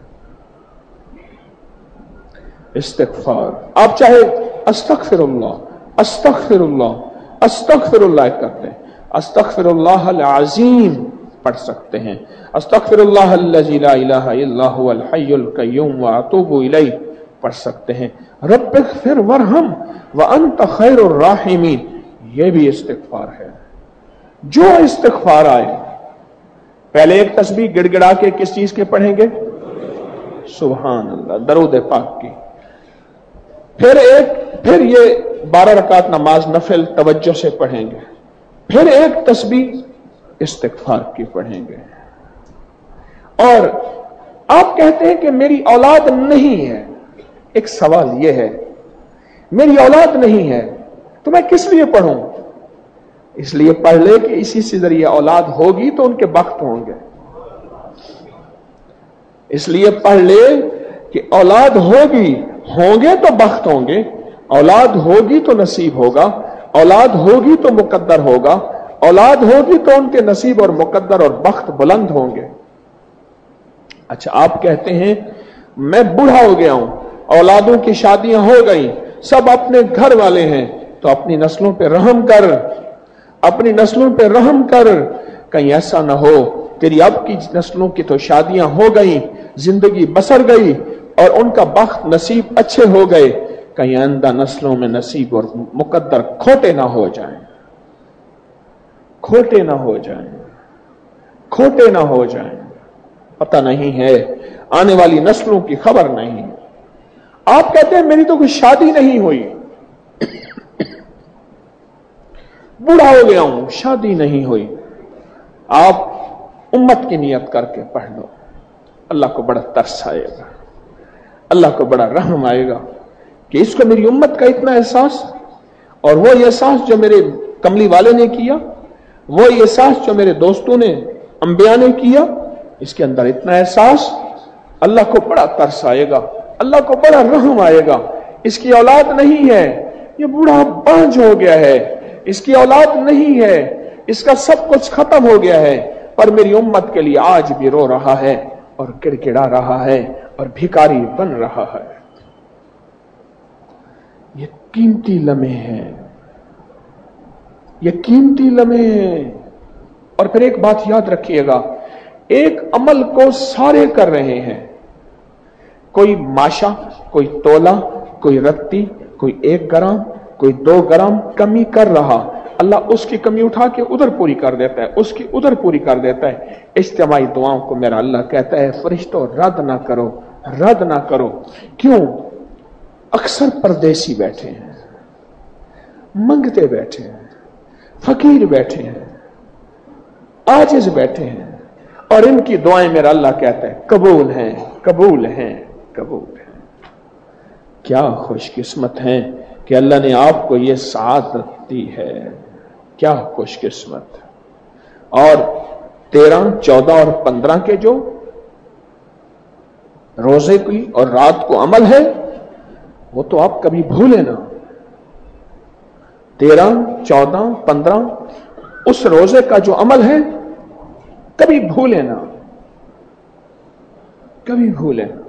استغفار، آپ چاہے استغفر اللہ استغفر اللہ استغفر اللہ کرتے ہیں، استغفر اللہ العظیم پڑھ سکتے ہیں، استغفر اللہ الذی لا الہ الا هو الحی القیوم واتوب الیہ پڑھ سکتے ہیں، رب اغفر وارحم وانت خیر الراحمین، یہ بھی استغفار ہے۔ جو استغفار آئے، پہلے ایک تسبیح گڑ گڑا کے کس چیز کے پڑھیں گے؟ سبحان اللہ، درود پاک کی، پھر ایک پھر یہ بارہ رکعت نماز نفل توجہ سے پڑھیں گے، پھر ایک تسبیح استغفار کی پڑھیں گے۔ اور آپ کہتے ہیں کہ میری اولاد نہیں ہے، ایک سوال یہ ہے، میری اولاد نہیں ہے تو میں کس لیے پڑھوں؟ اس لیے پڑھ لے کہ اسی سے ذریعے اولاد ہوگی تو ان کے بخت ہوں گے، اس لیے پڑھ لے کہ اولاد ہوگی، ہوں گے تو بخت ہوں گے، اولاد ہوگی تو نصیب ہوگا، اولاد ہوگی تو مقدر ہوگا، اولاد ہوگی تو ان کے نصیب اور مقدر اور بخت بلند ہوں گے۔ اچھا، آپ کہتے ہیں میں بوڑھا ہو گیا ہوں، اولادوں کی شادیاں ہو گئی، سب اپنے گھر والے ہیں، تو اپنی نسلوں پہ رحم کر، اپنی نسلوں پہ رحم کر، کہیں ایسا نہ ہو تیری اب کی نسلوں کی تو شادیاں ہو گئی، زندگی بسر گئی اور ان کا بخت نصیب اچھے ہو گئے، کہیں آئندہ نسلوں میں نصیب اور مقدر کھوٹے نہ ہو جائیں، کھوٹے نہ ہو جائیں، کھوٹے نہ ہو جائیں۔ پتہ نہیں ہے، آنے والی نسلوں کی خبر نہیں۔ آپ کہتے ہیں میری تو کوئی شادی نہیں ہوئی، بوڑھا ہو گیا ہوں، شادی نہیں ہوئی۔ آپ امت کی نیت کر کے پڑھ لو، اللہ کو بڑا ترس آئے گا، اللہ کو بڑا رحم آئے گا کہ اس کو میری امت کا اتنا احساس، اور وہ احساس جو میرے کملی والے نے کیا، وہ احساس جو میرے دوستوں نے انبیاء نے کیا، اس کے اندر اتنا احساس، اللہ کو بڑا ترس آئے گا، اللہ کو بڑا رحم آئے گا۔ اس کی اولاد نہیں ہے، یہ بوڑھا بانجھ ہو گیا ہے، اس کی اولاد نہیں ہے، اس کا سب کچھ ختم ہو گیا ہے، پر میری امت کے لیے آج بھی رو رہا ہے اور کڑکڑا رہا ہے اور بھکاری بن رہا ہے۔ یہ قیمتی لمحے ہیں، یہ قیمتی لمحے ہیں۔ اور پھر ایک بات یاد رکھیے گا، ایک عمل کو سارے کر رہے ہیں، کوئی ماشا، کوئی تولا، کوئی رتی، کوئی ایک گرام، کوئی دو گرام کمی کر رہا، اللہ اس کی کمی اٹھا کے ادھر پوری کر دیتا ہے، اس کی ادھر پوری کر دیتا ہے۔ اجتماعی دعاؤں کو میرا اللہ کہتا ہے فرشتوں رد نہ کرو، رد نہ کرو۔ کیوں؟ اکثر پردیسی بیٹھے ہیں، منگتے بیٹھے ہیں، فقیر بیٹھے ہیں، عاجز بیٹھے ہیں، اور ان کی دعائیں میرا اللہ کہتا ہے قبول ہیں، قبول ہیں، قبول ہیں۔ کیا خوش قسمت ہیں کہ اللہ نے آپ کو یہ سعادت دی ہے، کیا خوش قسمت۔ اور تیرہ، چودہ اور پندرہ کے جو روزے کی اور رات کو عمل ہے، وہ تو آپ کبھی بھولے نہ۔ تیرہ، چودہ، پندرہ اس روزے کا جو عمل ہے کبھی بھولے نہ، کبھی بھولے نہ۔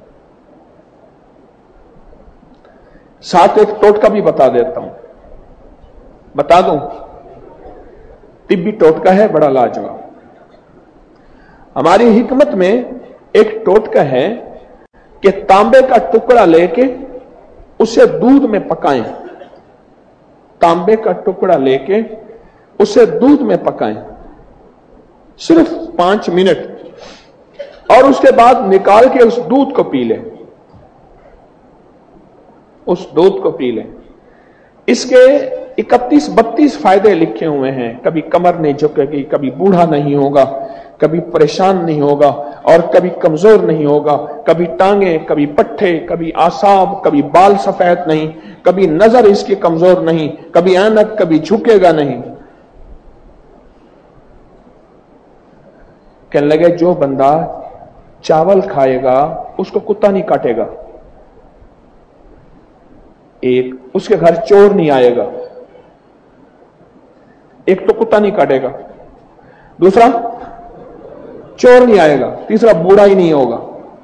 ساتھ ایک ٹوٹکا بھی بتا دیتا ہوں، بتا دوں، طبی ٹوٹکا ہے، بڑا لاجواب۔ ہماری حکمت میں ایک ٹوٹکا ہے کہ تانبے کا ٹکڑا لے کے اسے دودھ میں پکائیں، تانبے کا ٹکڑا لے کے اسے دودھ میں پکائیں صرف پانچ منٹ، اور اس کے بعد نکال کے اس دودھ کو پی لیں، اس دودھ کو پی لیں۔ اس کے اکتیس بتیس فائدے لکھے ہوئے ہیں، کبھی کمر نہیں جھکے گی، کبھی بوڑھا نہیں ہوگا، کبھی پریشان نہیں ہوگا، اور کبھی کمزور نہیں ہوگا، کبھی ٹانگیں، کبھی پٹھے، کبھی اعصاب، کبھی بال سفید نہیں، کبھی نظر اس کی کمزور نہیں، کبھی اینک، کبھی جھکے گا نہیں۔ کہنے لگے جو بندہ چاول کھائے گا اس کو کتا نہیں کاٹے گا، ایک اس کے گھر چور نہیں آئے گا، ایک تو کتا نہیں کاٹے گا، دوسرا چور نہیں آئے گا، تیسرا بوڑھا ہی نہیں ہوگا.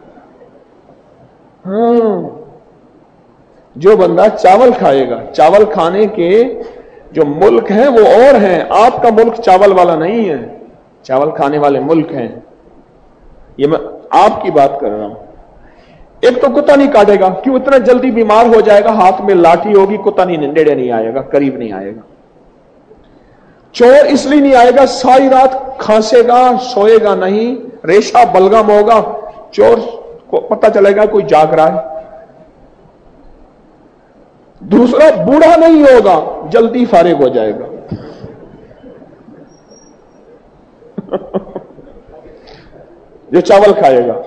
ہاں جو بندہ چاول کھائے گا، چاول کھانے کے جو ملک ہیں وہ اور ہیں، آپ کا ملک چاول والا نہیں ہے، چاول کھانے والے ملک ہیں. یہ میں آپ کی بات کر رہا ہوں. ایک تو کتا نہیں کاٹے گا، کیوں؟ اتنا جلدی بیمار ہو جائے گا، ہاتھ میں لاٹھی ہوگی، کتا نہیں نیڑے نہیں آئے گا، قریب نہیں آئے گا. چور اس لیے نہیں آئے گا، ساری رات کھانسے گا، سوئے گا نہیں، ریشہ بلغم ہوگا، چور کو پتہ چلے گا کوئی جاگ رہا ہے. دوسرا بوڑھا نہیں ہوگا، جلدی فارغ ہو جائے گا. جو چاول کھائے گا.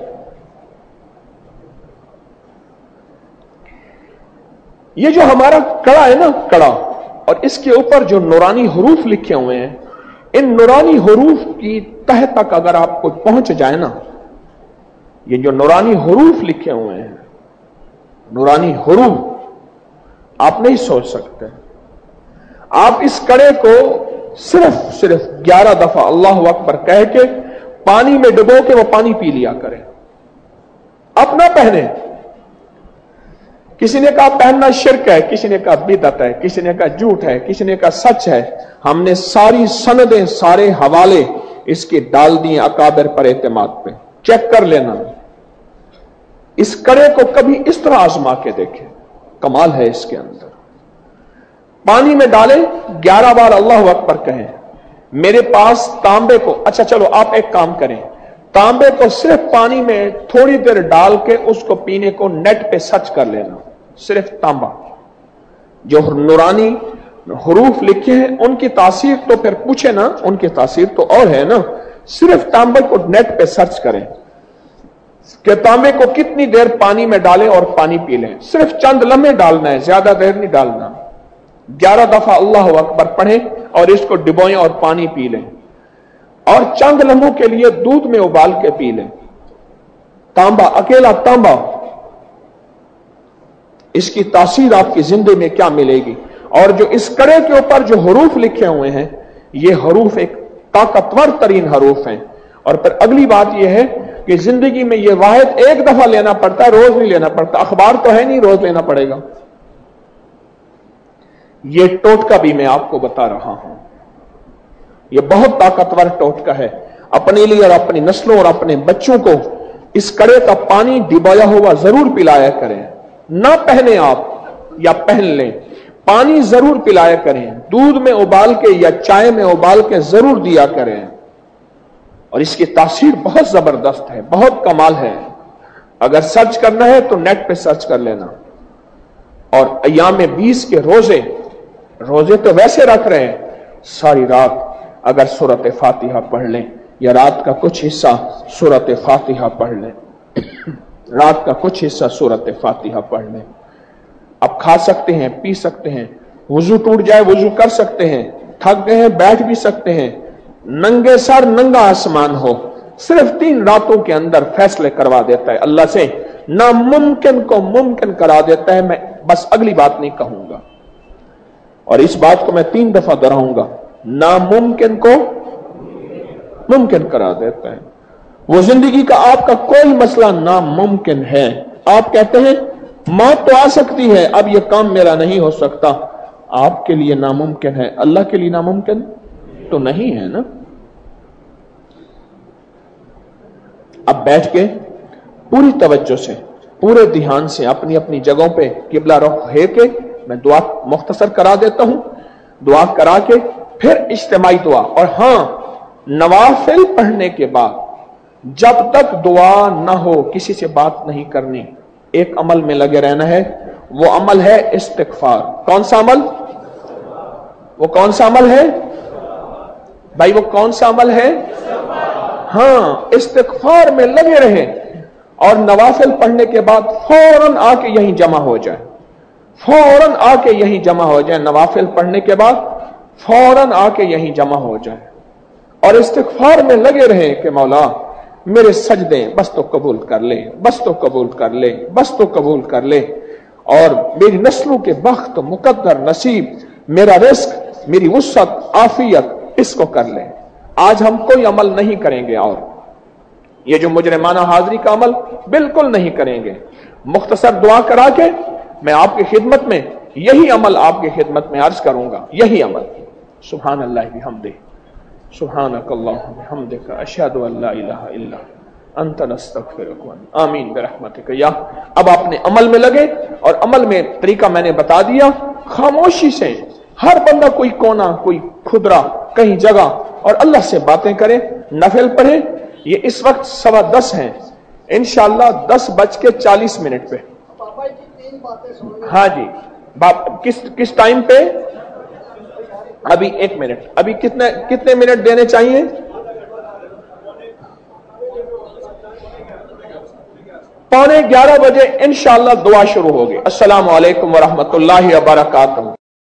یہ جو ہمارا کڑا ہے نا، کڑا، اور اس کے اوپر جو نورانی حروف لکھے ہوئے ہیں، ان نورانی حروف کی تہ تک اگر آپ کو پہنچ جائے نا، یہ جو نورانی حروف لکھے ہوئے ہیں، نورانی حروف، آپ نہیں سوچ سکتے. آپ اس کڑے کو صرف صرف گیارہ دفعہ اللہ اکبر کہہ کے پانی میں ڈبو کے وہ پانی پی لیا کریں. اپنا پہنے. کسی نے کہا پہننا شرک ہے، کسی نے کہا بدعت ہے، کسی نے کہا جھوٹ ہے، کسی نے کہا سچ ہے. ہم نے ساری سندیں، سارے حوالے اس کے ڈال دیے اکابر پر اعتماد پہ. چیک کر لینا. اس کڑے کو کبھی اس طرح آزما کے دیکھیں، کمال ہے اس کے اندر. پانی میں ڈالیں، گیارہ بار اللہ اکبر کہیں. میرے پاس تانبے کو، اچھا چلو آپ ایک کام کریں، تانبے کو صرف پانی میں تھوڑی دیر ڈال کے اس کو پینے کو نیٹ پہ سرچ کر لینا. صرف تانبا. جو نورانی حروف لکھے ہیں ان کی تاثیر تو پھر پوچھے نا، ان کی تاثیر تو اور ہے نا. صرف تانبے کو نیٹ پہ سرچ کریں کہ تانبے کو کتنی دیر پانی میں ڈالیں اور پانی پی لیں. صرف چند لمحے ڈالنا ہے، زیادہ دیر نہیں ڈالنا. گیارہ دفعہ اللہ اکبر پڑھیں اور اس کو ڈبوئیں اور پانی پی لیں، اور چند لمحوں کے لیے دودھ میں ابال کے پی لیں. تانبا، اکیلا تانبا. اس کی تاثیر آپ کی زندگی میں کیا ملے گی. اور جو اس کڑے کے اوپر جو حروف لکھے ہوئے ہیں، یہ حروف ایک طاقتور ترین حروف ہیں. اور پھر اگلی بات یہ ہے کہ زندگی میں یہ واحد ایک دفعہ لینا پڑتا ہے، روز نہیں لینا پڑتا. اخبار تو ہے نہیں روز لینا پڑے گا. یہ ٹوٹکا بھی میں آپ کو بتا رہا ہوں، یہ بہت طاقتور ٹوٹکا ہے. اپنے لیے اور اپنی نسلوں اور اپنے بچوں کو اس کڑے کا پانی ڈبویا ہوا ضرور پلایا کریں. نہ پہنے آپ یا پہن لیں، پانی ضرور پلایا کریں. دودھ میں ابال کے یا چائے میں ابال کے ضرور دیا کریں. اور اس کی تاثیر بہت زبردست ہے، بہت کمال ہے. اگر سرچ کرنا ہے تو نیٹ پہ سرچ کر لینا. اور ایام بیس کے روزے روزے تو ویسے رکھ رہے ہیں، ساری رات اگر سورت فاتحہ پڑھ لیں یا رات کا کچھ حصہ سورت فاتحہ پڑھ لیں، رات کا کچھ حصہ سورت فاتحہ پڑھ لیں. اب کھا سکتے ہیں، پی سکتے ہیں، وضو ٹوٹ جائے وضو کر سکتے ہیں، تھک گئے ہیں بیٹھ بھی سکتے ہیں. ننگے سر ننگا آسمان ہو، صرف تین راتوں کے اندر فیصلے کروا دیتا ہے اللہ سے. ناممکن کو ممکن کرا دیتا ہے. میں بس اگلی بات نہیں کہوں گا، اور اس بات کو میں تین دفعہ دہراؤں گا. ناممکن کو ممکن کرا دیتا ہے. وہ زندگی کا آپ کا کوئی مسئلہ ناممکن ہے. آپ کہتے ہیں موت تو آ سکتی ہے، اب یہ کام میرا نہیں ہو سکتا. آپ کے لیے ناممکن ہے، اللہ کے لیے ناممکن تو نہیں ہے نا. اب بیٹھ کے پوری توجہ سے، پورے دھیان سے اپنی اپنی جگہوں پہ قبلہ رخ ہے کہ میں دعا مختصر کرا دیتا ہوں. دعا کرا کے پھر اجتماعی دعا. اور ہاں، نوافل پڑھنے کے بعد جب تک دعا نہ ہو کسی سے بات نہیں کرنی. ایک عمل میں لگے رہنا ہے، وہ عمل ہے استغفار. کون سا عمل؟ وہ کون سا عمل ہے بھائی؟ وہ کون سا عمل ہے؟ ہاں، استغفار میں لگے رہیں. اور نوافل پڑھنے کے بعد فوراً آ کے یہیں جمع ہو جائے، فوراً آ کے یہیں جمع ہو جائے. نوافل پڑھنے کے بعد فوراً آ کے یہیں جمع ہو جائے اور استغفار میں لگے رہیں کہ مولا میرے سجدے بس تو قبول کر لے، بس تو قبول کر لے، بس تو قبول کر لے. اور میری نسلوں کے بخت، مقدر، نصیب، میرا رزق، میری وسعت، عافیت، اس کو کر لے. آج ہم کوئی عمل نہیں کریں گے، اور یہ جو مجرمانہ حاضری کا عمل بالکل نہیں کریں گے۔ مختصر دعا کرا کے میں آپ کی خدمت میں یہی عمل آپ کی خدمت میں عرض کروں گا، یہی عمل۔ سبحان اللہ بحمدہ، سبحانک اللہم بحمدک، اشہد ان لا الہ الا انت نستغفرک، آمین برحمتک یا۔ اب آپ نے عمل میں لگے، اور عمل میں طریقہ میں نے بتا دیا، خاموشی سے ہر بندہ کوئی کونا، کوئی کھدرا کہیں جگہ، اور اللہ سے باتیں کرے، نفل پڑھے۔ یہ اس وقت سوا دس ہیں، انشاءاللہ دس بج کے چالیس منٹ پہ۔ ہاں جی، کس کس ٹائم پہ؟ ابھی ایک منٹ، ابھی کتنے کتنے منٹ دینے چاہیے؟ پونے گیارہ بجے انشاءاللہ دعا شروع ہوگی۔ السلام علیکم ورحمۃ اللہ وبرکاتہ۔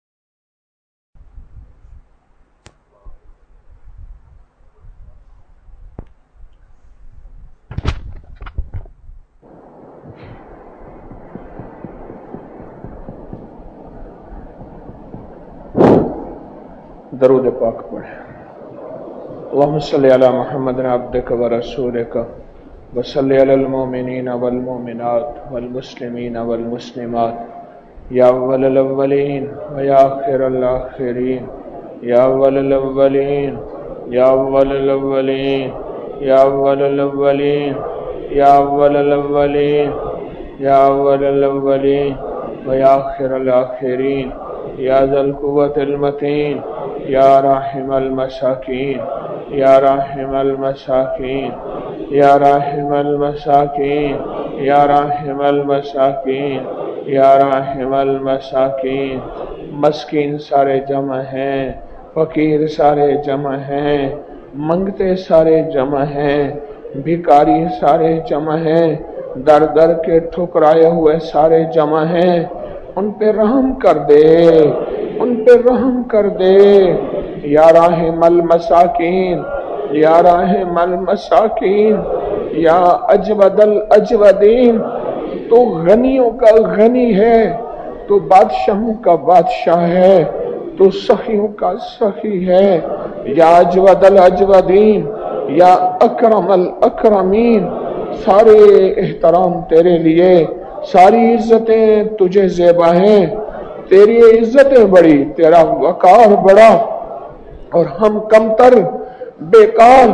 درود پاک پڑھیں۔ اللہم صلی علی محمد عبدک ورسولک وصلی علی المؤمنین والمؤمنات والمسلمین والمسلمات یا اول الاولین ویا آخر الاخرین یا اول الاولین یا اول الاولین یا اول الاولین یا اول الاولین یا اول الاولین ویا آخر الاخرین یا ذا القوة المتین یا راحم المساکین یا راحم المساکین یا راحم المساکین یا راحم المساکین یا راحم المساکین۔ مسکین سارے جمع ہیں، فقیر سارے جمع ہیں، منگتے سارے جمع ہیں، بھکاری سارے جمع ہیں، در در کے ٹھکرائے ہوئے سارے جمع ہیں۔ ان پہ رحم کر دے، ان پہ رحم کر دے یا راحم المساکین یا راحم المساکین یا اجود الاجودین۔ تو غنیوں کا غنی ہے، تو بادشاہوں کا بادشاہ ہے، تو سخیوں کا سخی ہے، یا اجود الاجودین یا اکرم الاکرمین۔ سارے احترام تیرے لیے، ساری عزتیں تجھے زیبا ہیں، تیری عزتیں بڑی، تیرا وقار بڑا، اور ہم کمتر بیکار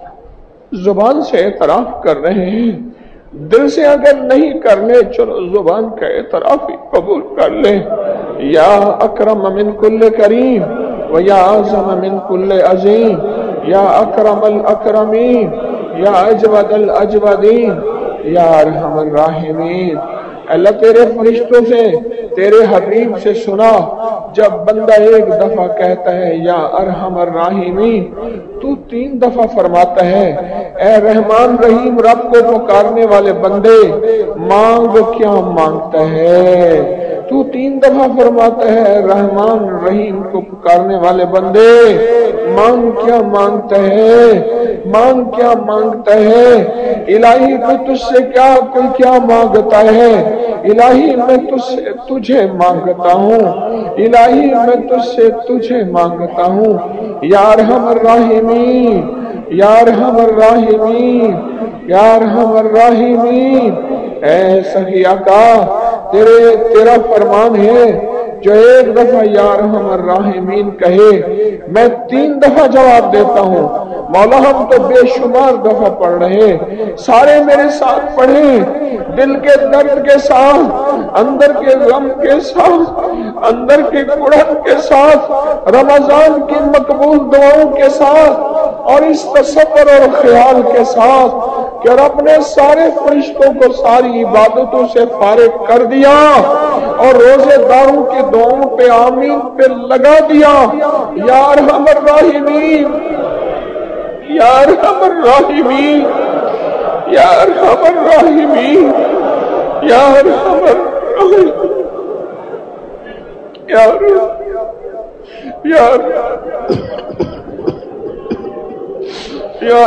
زبان سے اعتراف کر رہے ہیں۔ دل سے اگر نہیں کرنے، چلو زبان کا اعتراف ہی قبول کر لیں۔ یا اکرم من کل کریم و یا اعظم من کل عظیم یا اکرم الاکرمین یا اجود الاجودین یا ارحم الراحمین۔ اللہ تیرے فرشتوں سے، تیرے حبیب سے سنا، جب بندہ ایک دفعہ کہتا ہے یا ارحم الراحمین، تو تین دفعہ فرماتا ہے اے رحمان رحیم رب کو پکارنے والے بندے مانگ کیا مانگتا ہے۔ تو تین دفعہ فرماتا ہے رحمان رحیم کو پکارنے والے بندے مانگ کیا مانگتا ہے، مانگ کیا مانگتا ہے۔ الہی تو تجھ سے کیا کوئی کیا مانگتا ہے، الہی میں تجھ سے تجھے مانگتا ہوں، الہی میں تجھ سے تجھے مانگتا ہوں۔ یا ارحم الراحمین یا ارحم الراحمین یا ارحم الراحمین۔ اے سخی آقا، تیرے تیرا فرمان ہے جو ایک دفعہ یا ارحم الراحمین کہے میں تین دفعہ جواب دیتا ہوں۔ مولا ہم تو بے شمار دفعہ پڑھ رہے، سارے میرے ساتھ پڑھیں، دل کے درد کے ساتھ، اندر کے غم کے ساتھ، اندر کے کڑھن کے ساتھ، رمضان کی مقبول دعاؤں کے ساتھ، اور اس تصور اور خیال کے ساتھ کہ رب نے سارے فرشتوں کو ساری عبادتوں سے فارغ کر دیا اور روزے داروں کی دعاؤں پہ آمین پہ لگا دیا۔ یا ارحم الراحمین یا ارحم الراحمین یا ارحم الراحمین یا ارحم الراحمین یا یا یا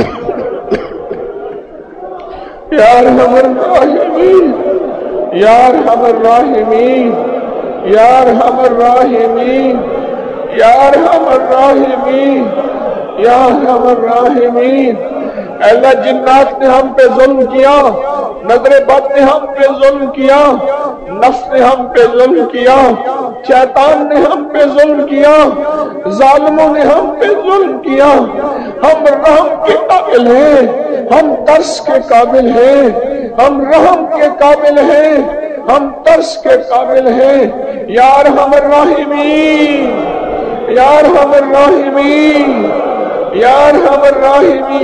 یا ارحم الراحمین یا ارحم الراحمین یا ارحم الراحمین یا ارحم الراحمین یا ارحم الراحمین۔ اے اللہ جنات نے ہم پہ ظلم کیا، نظر بد نے ہم پہ ظلم کیا، نفس نے ہم پہ ظلم کیا، شیطان نے ہم پہ ظلم کیا، ظالموں نے ہم پہ ظلم کیا۔ ہم رحم کے قابل ہیں، ہم ترس کے قابل ہیں، ہم رحم کے قابل ہیں، ہم ترس کے قابل ہیں۔ یا ارحم الراحمین، یا ارحم الراحمین، یا ارحم الراحمین،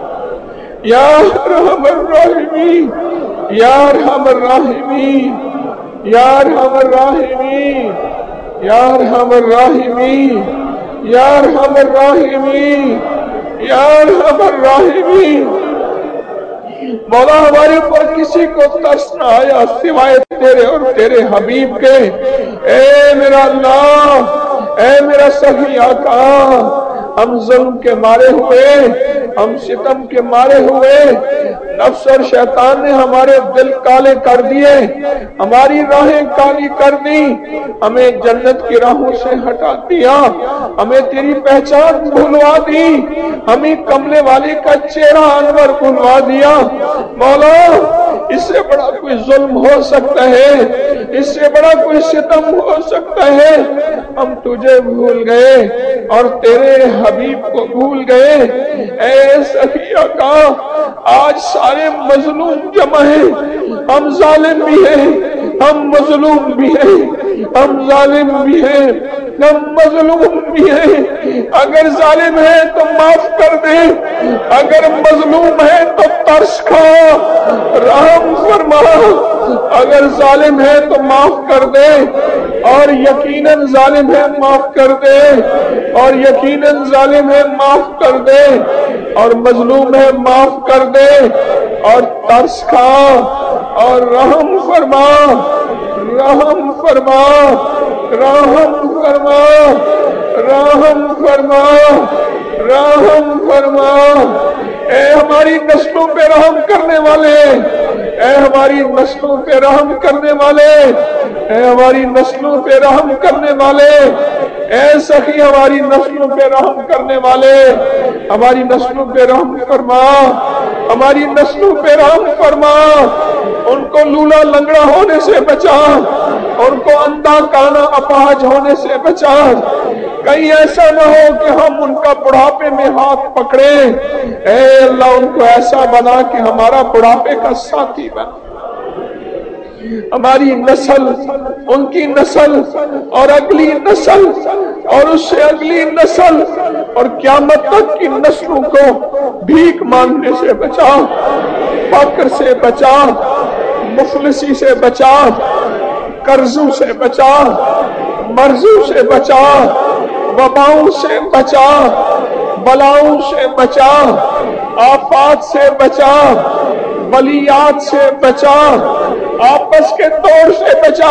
یا ارحم الراحمین، یا ارحم الراحمین، یا ارحم الراحمین، یا ارحم الراحمین، یا ارحم الراحمین، یا ارحم الراحمین۔ مولا ہمارے اوپر کسی کو ترس نہ آیا سوائے تیرے اور تیرے حبیب کے۔ اے میرا اللہ، اے میرا سخی آقا، ہم ظلم کے مارے ہوئے، ہم ستم کے مارے ہوئے، نفس اور شیطان نے ہمارے دل کالے کر دیے، ہماری راہیں کالی کر دی، ہمیں جنت کی راہوں سے ہٹا دیا، ہمیں تیری پہچان بھولوا دی، ہمیں کملے والے کا چہرہ انور بھولوا دیا۔ مولا اس سے بڑا کوئی ظلم ہو سکتا ہے، اس سے بڑا کوئی ستم ہو سکتا ہے؟ ہم تجھے بھول گئے اور تیرے حبیب کو بھول گئے۔ اے سخی آقا، آج سارے مظلوم جمع ہیں، ہم ظالم بھی ہیں، ہم مظلوم بھی ہیں، ہم ظالم بھی ہیں، ہم مظلوم بھی ہیں۔ اگر ظالم ہے تو معاف کر دے، اگر مظلوم ہے تو ترس کھا، رحم فرما۔ اگر ظالم ہے تو معاف کر دے، اور یقیناً ظالم ہے معاف کر دے، اور یقیناً ظالم ہے معاف کر دے، اور مظلوم ہے معاف کر دے، اور ترس کھا اور رحم فرما، رحم فرما، رحم فرما، رحم فرما، رحم فرما۔ اے ہماری نسلوں پہ رحم کرنے والے، اے ہماری نسلوں پہ رحم کرنے والے، اے ہماری نسلوں پہ رحم کرنے والے، اے سخی ہماری نسلوں پہ رحم کرنے والے، ہماری نسلوں پہ رحم فرما، ہماری نسلوں پہ رحم فرما۔ ان کو لولا لنگڑا ہونے سے بچا، ان کو اندھا کانا اپاہج ہونے سے بچا۔ کہیں ایسا نہ ہو کہ ہم ان کا بڑھاپے میں ہاتھ پکڑے۔ اے اللہ ان کو ایسا بنا کہ ہمارا بڑھاپے کا ساتھی بنا، ہماری نسل، ان کی نسل اور اگلی نسل اور اس سے اگلی نسل اور قیامت تک کی نسلوں کو بھیک مانگنے سے بچا، فقر سے بچا، مفلسی سے بچا، قرضوں سے بچا، مرضوں سے بچا، وباؤں سے بچا، بلاؤں سے بچا، آفات سے بچا، بلیات سے بچا، آپس کے توڑ سے بچا،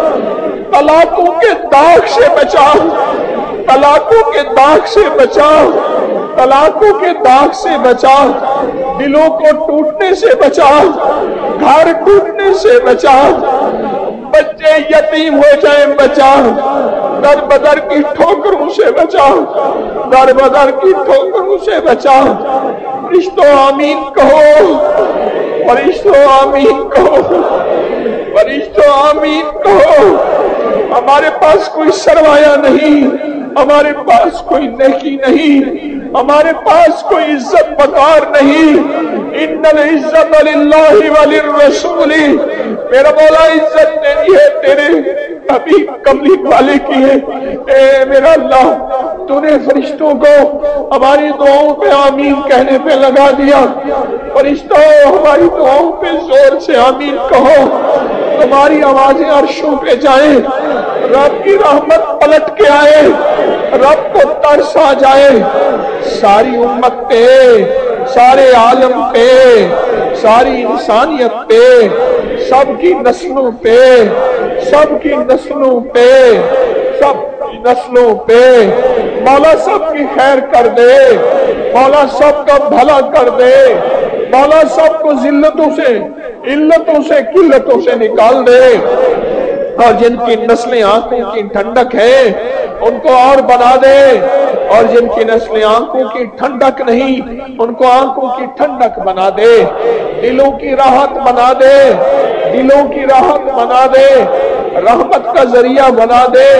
طلاقوں کے داغ سے بچا، طلاقوں کے داغ سے بچا، طلاقوں کے داغ سے بچا، دلوں کو ٹوٹنے سے بچا، گھر ٹوٹنے سے بچا، بچے یتیم ہو جائیں بچا، در بدر کی ٹھوکروں سے بچا، در بدر کی ٹھوکروں سے بچا۔ فرشتوں آمین کہو، فرشتوں آمین کہو، فرشتوں آمین کہو۔ ہمارے پاس کوئی سرمایہ نہیں، ہمارے پاس کوئی نیکی نہیں، ہمارے پاس کوئی عزت وقار نہیں۔ ان العزت للہ وللرسول، میرا مولا عزت تیری ہے، تیرے نبی کملی والے کی ہے۔ اے میرا اللہ، تو نے فرشتوں کو ہماری دعاؤں پہ آمین کہنے پہ لگا دیا۔ فرشتوں ہماری دعاؤں پہ زور سے آمین کہو، تمہاری آوازیں عرشوں پہ جائیں، رب کی رحمت پلٹ کے آئے، رب کو ترس آ جائے، ساری امت پہ، سارے عالم پہ، ساری انسانیت پہ، سب کی نسلوں پہ، سب کی نسلوں پہ، سب کی نسلوں پہ۔ مولا سب کی خیر کر دے، مولا سب کا بھلا کر دے، مولا سب کو ذلتوں سے، علتوں سے، قلتوں سے نکال دے۔ اور جن کی نسلیں آنکھوں کی ٹھنڈک ہے ان کو اور بنا دے، اور جن کی نسلیں آنکھوں کی ٹھنڈک نہیں ان کو آنکھوں کی ٹھنڈک بنا دے، دلوں کی راحت بنا دے، دلوں کی راحت بنا دے، رحمت کا ذریعہ بنا دے،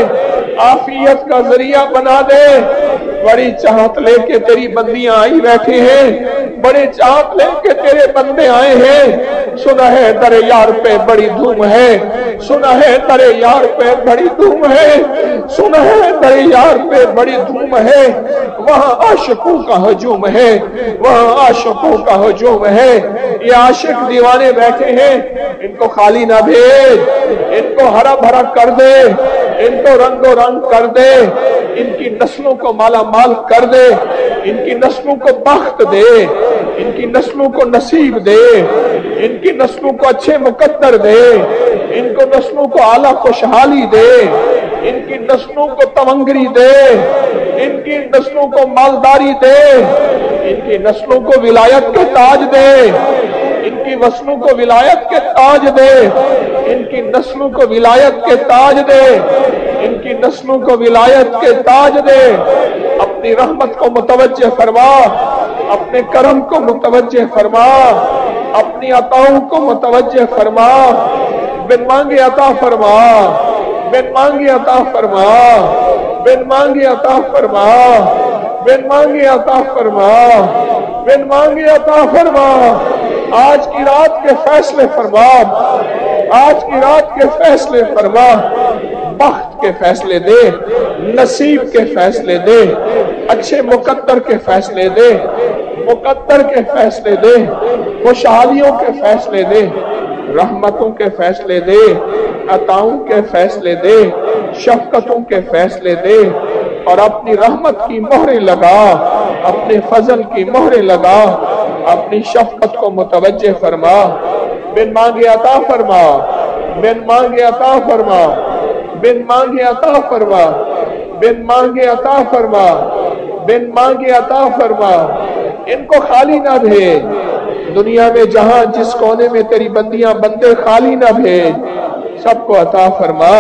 عافیت کا ذریعہ بنا دے۔ بڑی چاہت لے کے تیری بندیاں آئی بیٹھے ہیں، بڑے چاہت لے کے تیرے بندے آئے ہیں۔ سنا ہے در یار پہ بڑی دھوم ہے، سنا ہے در یار پہ بڑی دھوم ہے، سنا ہے در یار پہ بڑی دھوم ہے، وہاں عاشقوں کا ہجوم ہے، وہاں عاشقوں کا ہجوم ہے۔ یہ عاشق دیوانے بیٹھے ہیں، ان کو خالی نہ بھیج، ان کو ہرا بھرا کر دے، ان کو رنگ و رنگ کر دے، ان کی نسلوں کو مالا مال کر دے، ان کی نسلوں کو بخت دے، ان کی نسلوں کو نصیب دے، ان کی نسلوں کو اچھے مقدر دے، ان کو نسلوں کو اعلیٰ خوشحالی دے، ان کی نسلوں کو تمنگری دے، ان کی نسلوں کو مالداری دے، ان کی نسلوں کو ولایت کے تاج دے، ان کی نسلوں کو ولایت کے تاج دے، ان کی نسلوں کو ولایت کے تاج دے، ان کی نسلوں کو ولایت کے تاج دے۔ اپنی رحمت کو متوجہ فرما، اپنے کرم کو متوجہ فرما، اپنی عطاؤں کو متوجہ فرما، بن مانگے عطا فرما، بن مانگے عطا فرما، بن مانگے عطا فرما، بن مانگے عطا فرما، بن مانگے عطا فرما۔ آج کی رات کے فیصلے فرما، آج کی رات کے فیصلے فرما، بخت کے فیصلے دے، نصیب کے فیصلے دے، اچھے مقدر کے فیصلے دے، مقدر کے فیصلے دے، خوشحالیوں کے فیصلے دے، رحمتوں کے فیصلے دے، عطاؤں کے فیصلے دے، شفقتوں کے فیصلے دے، اور اپنی رحمت کی مہریں لگا، اپنے فضل کی مہریں لگا، اپنی شفقت کو متوجہ فرما، بن مانگے عطا فرما، بن مانگے عطا فرما، بن مانگے عطا فرما، بن مانگے عطا فرما، بن مانگے عطا فرما۔ ان کو خالی نہ بھیج، دنیا میں جہاں جس کونے میں تیری بندیاں بندے خالی نہ بھیج، سب کو عطا فرما،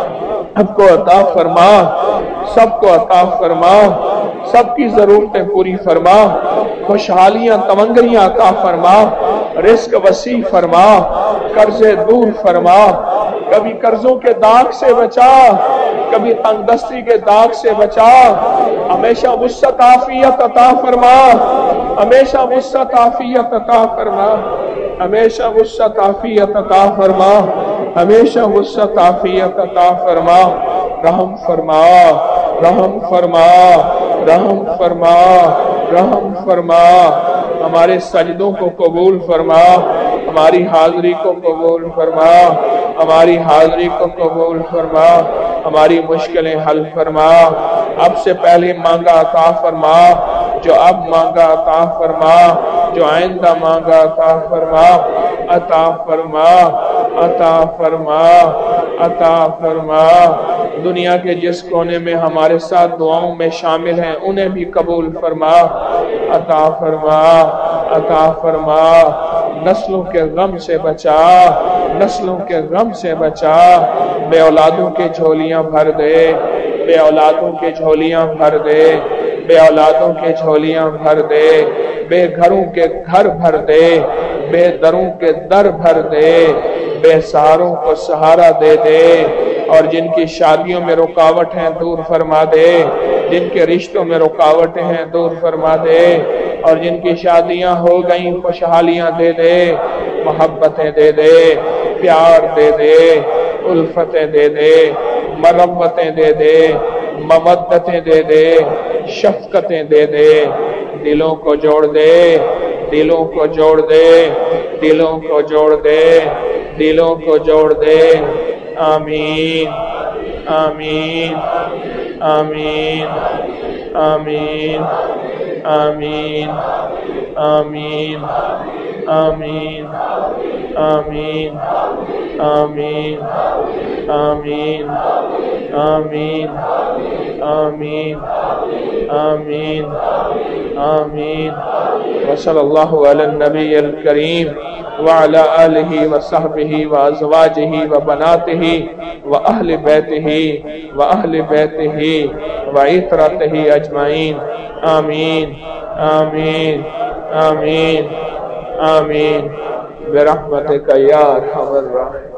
سب کو عطا فرما، سب کو عطا فرما، سب کی ضرورتیں پوری فرما، خوشحالیاں تمنگریاں عطا فرما، رزق وسیع فرما، قرضے دور فرما، کبھی قرضوں کے داغ سے بچا، کبھی تنگ دستی کے داغ سے بچا، ہمیشہ وسعت عافیت عطا فرما، ہمیشہ وسعت عافیت عطا فرما، ہمیشہ وسعت عافیت عطا فرما، ہمیشہ وسعت عافیت عطا فرما۔ رحم فرما، رحم فرما، رحم فرما، رحم فرما، ہمارے سجدوں کو قبول فرما، ہماری حاضری کو قبول فرما، ہماری حاضری کو قبول فرما، ہماری مشکلیں حل فرما، اب سے پہلے مانگا عطا فرما، جو اب مانگا عطا فرما، جو آئندہ مانگا عطا فرما، عطا فرما، عطا فرما، عطا فرما۔ دنیا کے جس کونے میں ہمارے ساتھ دعاؤں میں شامل ہیں انہیں بھی قبول فرما، عطا فرما، عطا فرما، نسلوں کے غم سے بچا، نسلوں کے غم سے بچا، بے اولادوں کے جھولیاں بھر دے، بے اولادوں کے جھولیاں بھر دے، بے اولادوں کے جھولیاں بھر دے، بے گھروں کے گھر بھر دے، بے دروں کے در بھر دے، بے سہاروں کو سہارا دے دے، اور جن کی شادیوں میں رکاوٹ ہیں دور فرما دے، جن کے رشتوں میں رکاوٹیں ہیں دور فرما دے، اور جن کی شادیاں ہو گئیں خوشحالیاں دے دے، محبتیں دے دے، پیار دے دے، الفتیں دے دے، مربتیں دے دے، مودتیں دے دے، شفقتیں دے دے، دلوں کو جوڑ دے، دلوں کو جوڑ دے، دلوں کو جوڑ دے، دلوں کو جوڑ دے۔ آمین، آمین، آمین، آمین، آمین، آمین، آمین، آمین، آمین، آمین، آمین، آمین، آمین، آمین۔ وصلی اللہ علی النبی الکریم۔ وعلى آله وصحبه وأزواجه وبناته وأهل بيته وأهل بيته وعترته أجمعين آمين آمين آمين آمين برحمتك يا أرحم الراحمين.